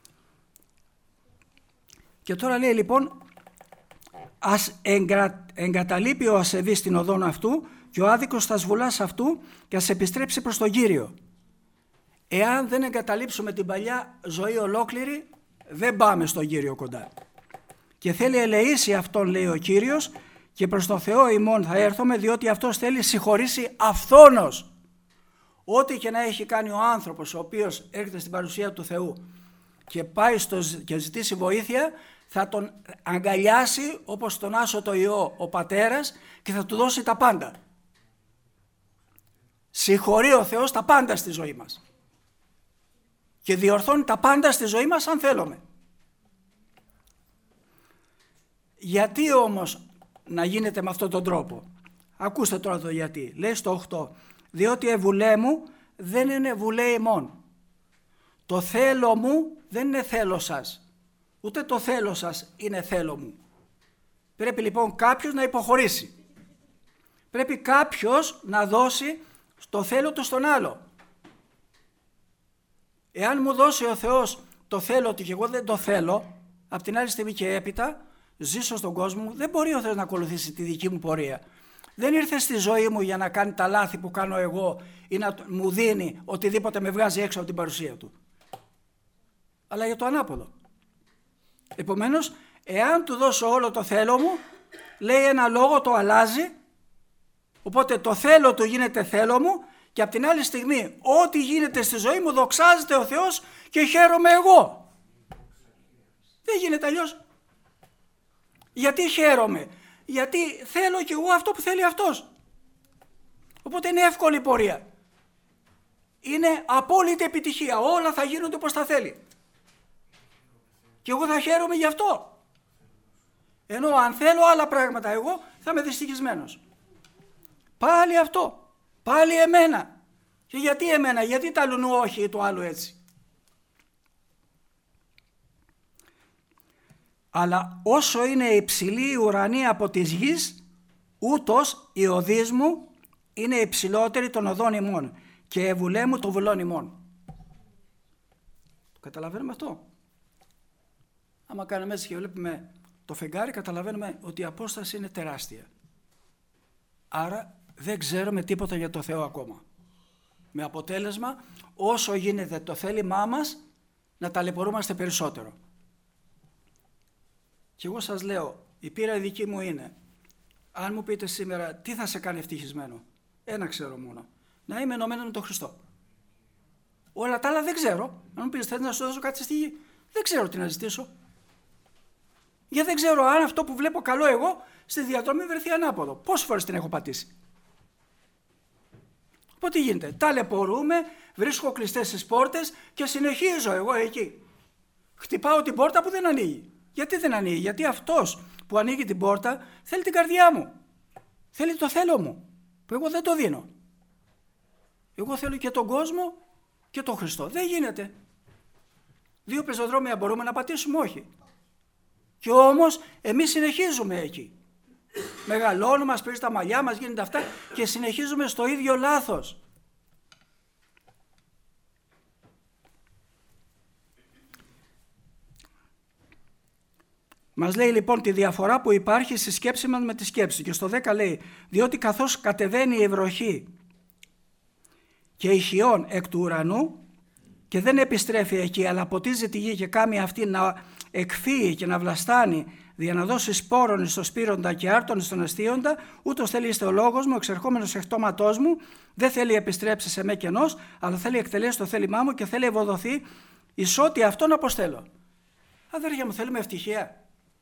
Και τώρα λέει λοιπόν, ας εγκαταλείπει ο ασεβής την οδόν αυτού και ο άδικος τα σβουλάς αυτού και ας επιστρέψει προς τον Κύριο. Εάν δεν εγκαταλείψουμε την παλιά ζωή ολόκληρη, δεν πάμε στον Κύριο κοντά. Και θέλει ελεήσει αυτόν, λέει ο Κύριος, και προς τον Θεό ημών θα έρθουμε, διότι αυτός θέλει συγχωρήσει αυθόνος. Ό,τι και να έχει κάνει ο άνθρωπος ο οποίος έρχεται στην παρουσία του Θεού και πάει και ζητήσει βοήθεια, θα τον αγκαλιάσει όπως τον Άσο το Υιό ο πατέρας και θα του δώσει τα πάντα. Συγχωρεί ο Θεός τα πάντα στη ζωή μας και διορθώνει τα πάντα στη ζωή μας αν θέλουμε. Γιατί όμως να γίνεται με αυτόν τον τρόπο? Ακούστε τώρα το γιατί. Λέει στο 8, διότι ευουλέ μου δεν είναι βουλέ ημών. Το θέλω μου δεν είναι θέλω σας, ούτε το θέλω σας είναι θέλω μου. Πρέπει λοιπόν κάποιος να υποχωρήσει. Πρέπει κάποιος να δώσει το θέλω του στον άλλο. Εάν μου δώσει ο Θεός το θέλω του και εγώ δεν το θέλω, από την άλλη στιγμή και έπειτα ζήσω στον κόσμο μου, δεν μπορεί ο Θεός να ακολουθήσει τη δική μου πορεία. Δεν ήρθε στη ζωή μου για να κάνει τα λάθη που κάνω εγώ ή να μου δίνει οτιδήποτε με βγάζει έξω από την παρουσία του. Αλλά για το ανάποδο. Επομένως, εάν του δώσω όλο το θέλω μου, λέει ένα λόγο, το αλλάζει, οπότε το θέλω του γίνεται θέλω μου και από την άλλη στιγμή ό,τι γίνεται στη ζωή μου δοξάζεται ο Θεός και χαίρομαι εγώ. Δεν γίνεται αλλιώς. Γιατί χαίρομαι? Γιατί θέλω κι εγώ αυτό που θέλει αυτός. Οπότε είναι εύκολη πορεία. Είναι απόλυτη επιτυχία. Όλα θα γίνονται όπως τα θέλει. Και εγώ θα χαίρομαι γι' αυτό. Ενώ αν θέλω άλλα πράγματα εγώ θα είμαι δυστυχισμένος. Πάλι αυτό. Πάλι εμένα. Και γιατί εμένα? Γιατί τα αλλού όχι ή το άλλο έτσι? Αλλά όσο είναι υψηλή η ουρανή από της γης, ούτως η οδής μου είναι υψηλότερη των οδών ημών και ευουλέ μου των βουλών ημών. Το καταλαβαίνουμε αυτό? Άμα κάνουμε έτσι και βλέπουμε το φεγγάρι, καταλαβαίνουμε ότι η απόσταση είναι τεράστια. Άρα δεν ξέρουμε τίποτα για το Θεό ακόμα. Με αποτέλεσμα όσο γίνεται το θέλημά μας να ταλαιπωρούμαστε περισσότερο. Και εγώ σας λέω, η πείρα δική μου είναι, αν μου πείτε σήμερα τι θα σε κάνει ευτυχισμένο, ένα ξέρω μόνο, να είμαι ενωμένος με τον Χριστό. Όλα τα άλλα δεν ξέρω. Αν μου πείτε θέλεις να σου δώσω κάτι στη γη, δεν ξέρω τι να ζητήσω. Γιατί δεν ξέρω αν αυτό που βλέπω καλό εγώ στη διαδρομή βρεθεί ανάποδο. Πόσες φορές την έχω πατήσει? Οπότε τι γίνεται? Ταλαιπωρούμε, βρίσκω κλειστές τις πόρτες και συνεχίζω εγώ εκεί. Χτυπάω την πόρτα που δεν ανοίγει. Γιατί δεν ανοίγει? Γιατί αυτός που ανοίγει την πόρτα θέλει την καρδιά μου. Θέλει το θέλω μου, που εγώ δεν το δίνω. Εγώ θέλω και τον κόσμο και τον Χριστό. Δεν γίνεται. Δύο πεζοδρόμια μπορούμε να πατήσουμε? Όχι. Και όμως εμείς συνεχίζουμε εκεί. Μεγαλώνουμε, μας παίζει τα μαλλιά μας, γίνεται αυτά και συνεχίζουμε στο ίδιο λάθος. Μας λέει λοιπόν τη διαφορά που υπάρχει στη σκέψη μας με τη σκέψη. Και στο 10 λέει, διότι καθώς κατεβαίνει η βροχή και η χιόν εκ του ουρανού και δεν επιστρέφει εκεί, αλλά ποτίζει τη γη και κάνει αυτή να εκφύει και να βλαστάνει, για να δώσει σπόρον στο σπήροντα και άρτον στον αστείοντα, ούτως θέλει είστε ο λόγος μου, εξερχόμενος εκ τόματός μου, δεν θέλει επιστρέψει σε με κενός, αλλά θέλει εκτελέσει το θέλημά μου και θέλει ευοδοθεί εις ό,τι αυτόν αποστέλω. Αδέρφια μου, θέλουμε ευτυχία.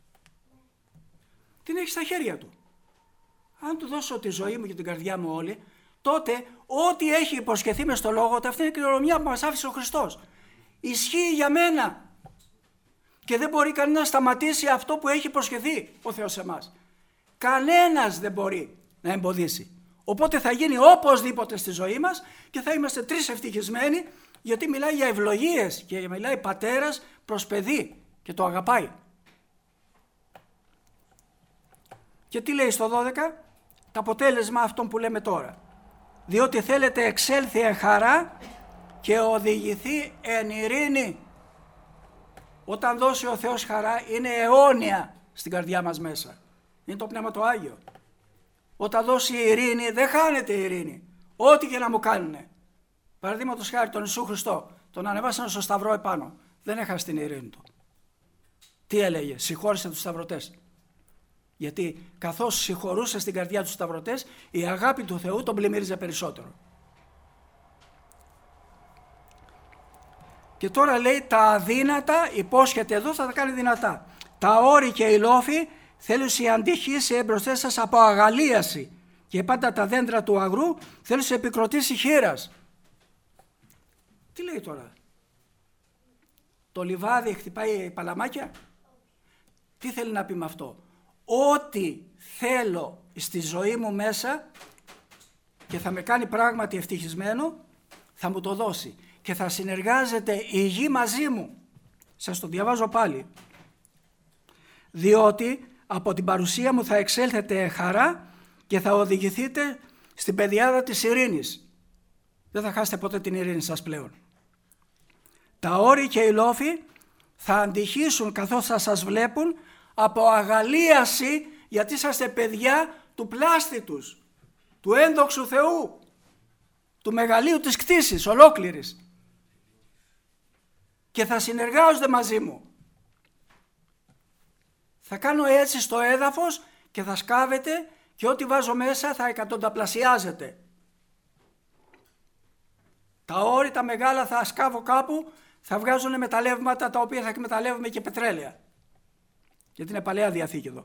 Την έχει στα χέρια του. Αν του δώσω τη ζωή μου και την καρδιά μου όλη, τότε ό,τι έχει υποσχεθεί μες στο λόγο του, αυτή είναι η κληρονομιά που μας άφησε ο Χριστός. Ισχύει για μένα. Και δεν μπορεί κανένα να σταματήσει αυτό που έχει υποσχεθεί ο Θεός σε εμάς. Κανένας δεν μπορεί να εμποδίσει. Οπότε θα γίνει οπωσδήποτε στη ζωή μας και θα είμαστε τρεις ευτυχισμένοι, γιατί μιλάει για ευλογίες και μιλάει πατέρας προς παιδί και το αγαπάει. Και τι λέει στο 12? Το αποτέλεσμα αυτών που λέμε τώρα. Διότι θέλετε εξέλθει εν χαρά και οδηγηθεί εν ειρήνη. Όταν δώσει ο Θεός χαρά είναι αιώνια στην καρδιά μας μέσα. Είναι το Πνεύμα το Άγιο. Όταν δώσει ειρήνη δεν χάνεται η ειρήνη. Ό,τι και να μου κάνουνε. Παραδείγματος χάρη τον Ιησού Χριστό. Τον ανεβάσανε στο σταυρό επάνω. Δεν έχασε την ειρήνη του. Τι έλεγε? Συγχώρησε τους σταυρωτές. Γιατί καθώς συγχωρούσε στην καρδιά τους σταυρωτές, η αγάπη του Θεού τον πλημμύριζε περισσότερο. Και τώρα λέει τα αδύνατα, υπόσχεται εδώ, θα τα κάνει δυνατά. Τα όρη και οι λόφοι θέλουν η αντίχηση μπροστά σας από αγαλίαση. Και πάντα τα δέντρα του αγρού θέλουν σε επικροτήσει χείρας. Τι λέει τώρα? Το λιβάδι χτυπάει παλαμάκια? Τι θέλει να πει με αυτό? Ό,τι θέλω στη ζωή μου μέσα και θα με κάνει πράγματι ευτυχισμένο, θα μου το δώσει. Και θα συνεργάζεται η γη μαζί μου. Σας το διαβάζω πάλι. Διότι από την παρουσία μου θα εξέλθετε χαρά και θα οδηγηθείτε στην πεδιάδα της ειρήνης. Δεν θα χάσετε ποτέ την ειρήνη σας πλέον. Τα όρη και οι λόφοι θα αντυχήσουν καθώς θα σας βλέπουν από αγαλίαση, γιατί είσαστε παιδιά του πλάστη τους, του ένδοξου Θεού, του μεγαλείου της κτήσης ολόκληρης. Και θα συνεργάζονται μαζί μου. Θα κάνω έτσι στο έδαφος και θα σκάβετε και ό,τι βάζω μέσα θα εκατονταπλασιάζεται. Τα όρη τα μεγάλα θα σκάβω κάπου, θα βγάζουν μεταλλεύματα τα οποία θα εκμεταλλεύουμε και πετρέλαια. Γιατί είναι παλαιά Διαθήκη εδώ.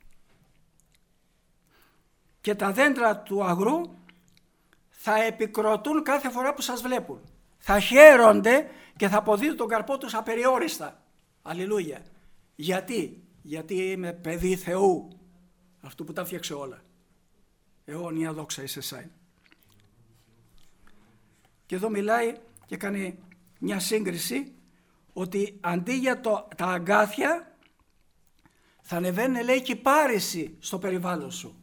Και τα δέντρα του αγρού θα επικροτούν κάθε φορά που σας βλέπουν. Θα χαίρονται και θα αποδίδουν τον καρπό τους απεριόριστα. Αλληλούια. Γιατί? Γιατί είμαι παιδί Θεού, αυτού που τα φτιάξε όλα. Αιώνια δόξα εις εσάιν. Και εδώ μιλάει και κάνει μια σύγκριση ότι αντί για τα αγκάθια θα ανεβαίνει, λέει, κυπάρισι στο περιβάλλον σου.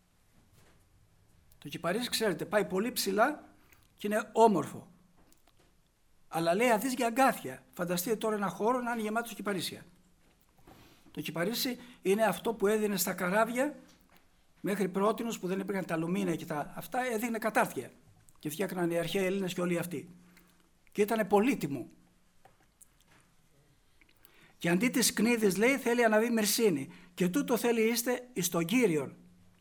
Το κυπαρίσι, ξέρετε, πάει πολύ ψηλά και είναι όμορφο. Αλλά λέει αδείς για αγκάθια. Φανταστείτε τώρα ένα χώρο να είναι γεμάτος κυπαρίσια. Το κυπαρίσι είναι αυτό που έδινε στα καράβια μέχρι πρότινος, που δεν υπήρχαν τα αλουμίνια και αυτά, έδινε κατάρτια. Και φτιάχναν οι αρχαίοι Έλληνες και όλοι αυτοί. Και ήταν πολύτιμο. Και αντί της κνίδης, λέει, θέλει αναβεί μερσίνη. Και τούτο θέλει είστε εις τον Κύριον.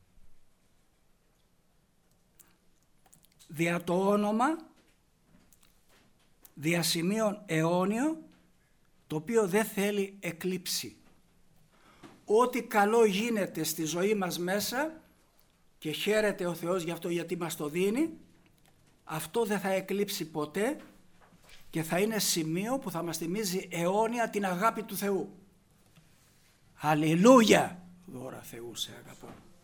Δια το όνομα, δια σημείων αιώνιο, το οποίο δεν θέλει εκλείψει. Ό,τι καλό γίνεται στη ζωή μας μέσα, και χαίρεται ο Θεός γι' αυτό, γιατί μας το δίνει, αυτό δεν θα εκλείψει ποτέ και θα είναι σημείο που θα μας θυμίζει αιώνια την αγάπη του Θεού. Αλληλούια! Δώρα Θεού σε αγαπώ.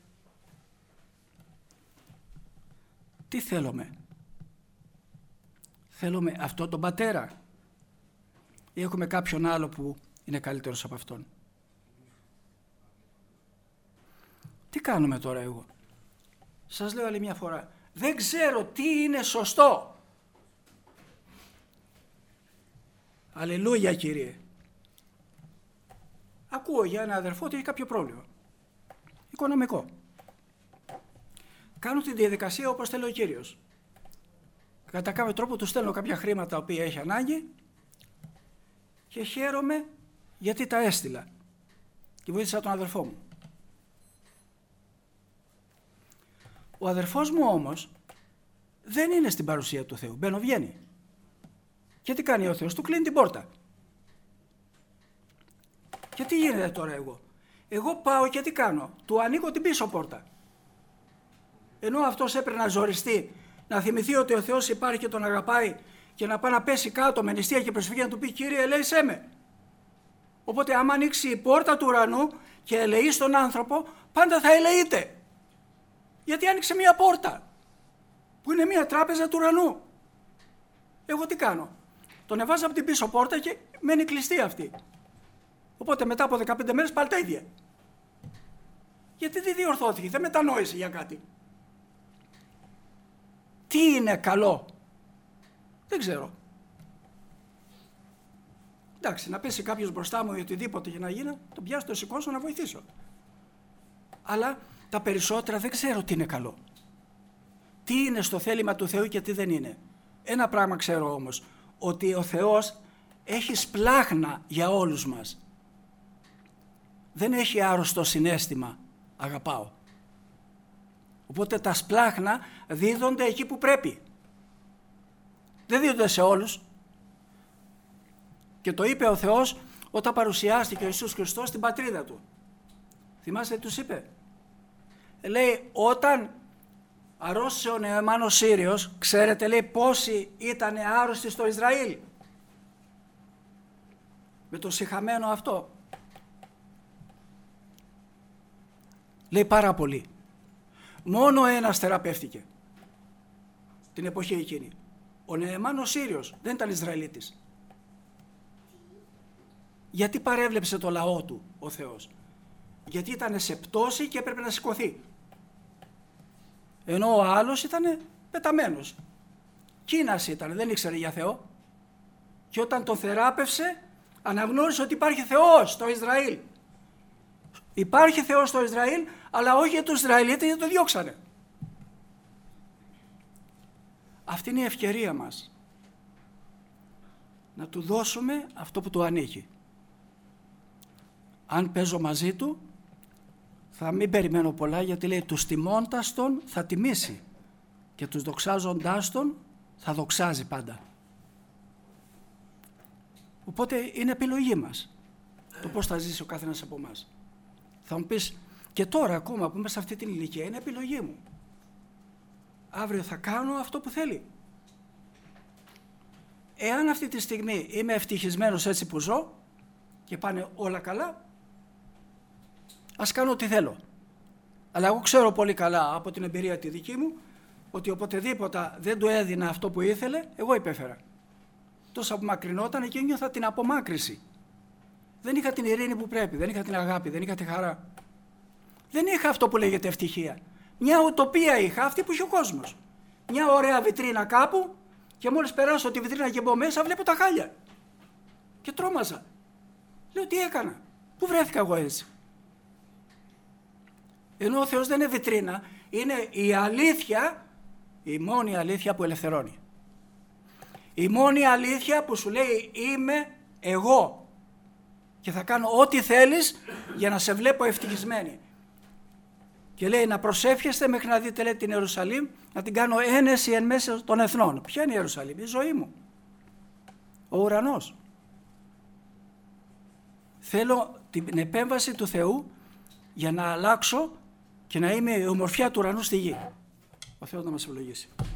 Τι θέλουμε? Θέλουμε αυτό τον πατέρα ή έχουμε κάποιον άλλο που είναι καλύτερος από αυτόν? Τι κάνουμε τώρα εγώ? Σας λέω άλλη μια φορά, δεν ξέρω τι είναι σωστό. Αλληλούια, Κύριε. Ακούω για ένα αδερφό ότι έχει κάποιο πρόβλημα οικονομικό. Κάνω τη διαδικασία όπως θέλει ο Κύριος. Κατά κάποιο τρόπο του στέλνω κάποια χρήματα τα οποία έχει ανάγκη και χαίρομαι γιατί τα έστειλα και βοήθησα τον αδερφό μου. Ο αδερφός μου όμως δεν είναι στην παρουσία του Θεού, μπαίνω βγαίνει. Και τι κάνει ο Θεός? Του κλείνει την πόρτα. Και τι γίνεται τώρα εγώ? Εγώ πάω και τι κάνω? Του ανοίγω την πίσω πόρτα. Ενώ αυτός έπρεπε να ζοριστεί, να θυμηθεί ότι ο Θεός υπάρχει και τον αγαπάει και να πάει να πέσει κάτω με νηστεία και προσφυγή να του πει Κύριε ελέησέ με. Οπότε άμα ανοίξει η πόρτα του ουρανού και ελεεί στον άνθρωπο, πάντα θα ελεείται. Γιατί άνοιξε μια πόρτα που είναι μια τράπεζα του ουρανού. Εγώ τι κάνω? Τον εβάζω από την πίσω πόρτα και μένει κλειστή αυτή. Οπότε μετά από 15 μέρες πάλι τα ίδια. Γιατί δεν διορθώθηκε, δεν μετανόησε για κάτι. Τι είναι καλό? Δεν ξέρω. Εντάξει, να πέσει κάποιος μπροστά μου ή οτιδήποτε για να γίνει, τον πιάσω, τον σηκώσω να βοηθήσω. Αλλά τα περισσότερα δεν ξέρω τι είναι καλό. Τι είναι στο θέλημα του Θεού και τι δεν είναι. Ένα πράγμα ξέρω όμως, ότι ο Θεός έχει σπλάχνα για όλους μας. Δεν έχει άρρωστο συναίσθημα, αγαπάω. Οπότε τα σπλάχνα δίδονται εκεί που πρέπει. Δεν δίδονται σε όλους. Και το είπε ο Θεός όταν παρουσιάστηκε ο Ιησούς Χριστός στην πατρίδα του. Θυμάστε τι τους είπε? Λέει, όταν αρρώστησε ο Νεεμάν ο Σύριος, ξέρετε, λέει, πόσοι ήταν άρρωστοι στο Ισραήλ με το σιχαμένο αυτό? Λέει πάρα πολύ. Μόνο ένας θεραπεύτηκε την εποχή εκείνη. Ο Νεεμάν ο Σύριος, δεν ήταν Ισραηλίτης. Γιατί παρέβλεψε το λαό του ο Θεός? Γιατί ήταν σε πτώση και έπρεπε να σηκωθεί. Ενώ ο άλλος ήταν πεταμένος. Κίνας ήταν, δεν ήξερε για Θεό. Και όταν τον θεράπευσε, αναγνώρισε ότι υπάρχει Θεός στο Ισραήλ. Υπάρχει Θεός στο Ισραήλ, αλλά όχι για τους Ισραηλίτες, γιατί το διώξανε. Αυτή είναι η ευκαιρία μας. Να του δώσουμε αυτό που του ανήκει. Αν παίζω μαζί του, θα μην περιμένω πολλά, γιατί λέει τους τιμώντας τον θα τιμήσει και τους δοξάζοντάς τον θα δοξάζει πάντα. Οπότε είναι επιλογή μας το πώς θα ζήσει ο καθένας από εμάς. Θα μου πεις, και τώρα ακόμα που είμαι σε αυτή την ηλικία, είναι επιλογή μου. Αύριο θα κάνω αυτό που θέλει. Εάν αυτή τη στιγμή είμαι ευτυχισμένος έτσι που ζω και πάνε όλα καλά, ας κάνω ό,τι θέλω. Αλλά εγώ ξέρω πολύ καλά από την εμπειρία τη δική μου ότι οποτεδήποτε δεν του έδινα αυτό που ήθελε, εγώ υπέφερα. Τόσο απομακρυνόταν και νιώθα την απομάκρυση. Δεν είχα την ειρήνη που πρέπει, δεν είχα την αγάπη, δεν είχα τη χαρά. Δεν είχα αυτό που λέγεται ευτυχία. Μια ουτοπία είχα, αυτή που είχε ο κόσμος. Μια ωραία βιτρίνα κάπου και μόλις περάσω τη βιτρίνα και μπω μέσα βλέπω τα χάλια. Και τρόμαζα. Λέω, τι έκανα, πού βρέθηκα εγώ έτσι? Ενώ ο Θεός δεν είναι βιτρίνα, είναι η αλήθεια, η μόνη αλήθεια που ελευθερώνει. Η μόνη αλήθεια που σου λέει είμαι εγώ και θα κάνω ό,τι θέλεις για να σε βλέπω ευτυχισμένη. Και λέει να προσεύχεστε μέχρι να δείτε, λέει, την Ιερουσαλήμ, να την κάνω ένεση εν μέσα των εθνών. Ποια είναι η Ιερουσαλήμ? Η ζωή μου. Ο ουρανός. Θέλω την επέμβαση του Θεού για να αλλάξω και να είμαι η ομορφιά του ουρανού στη γη. Ο Θεός να μας ευλογήσει.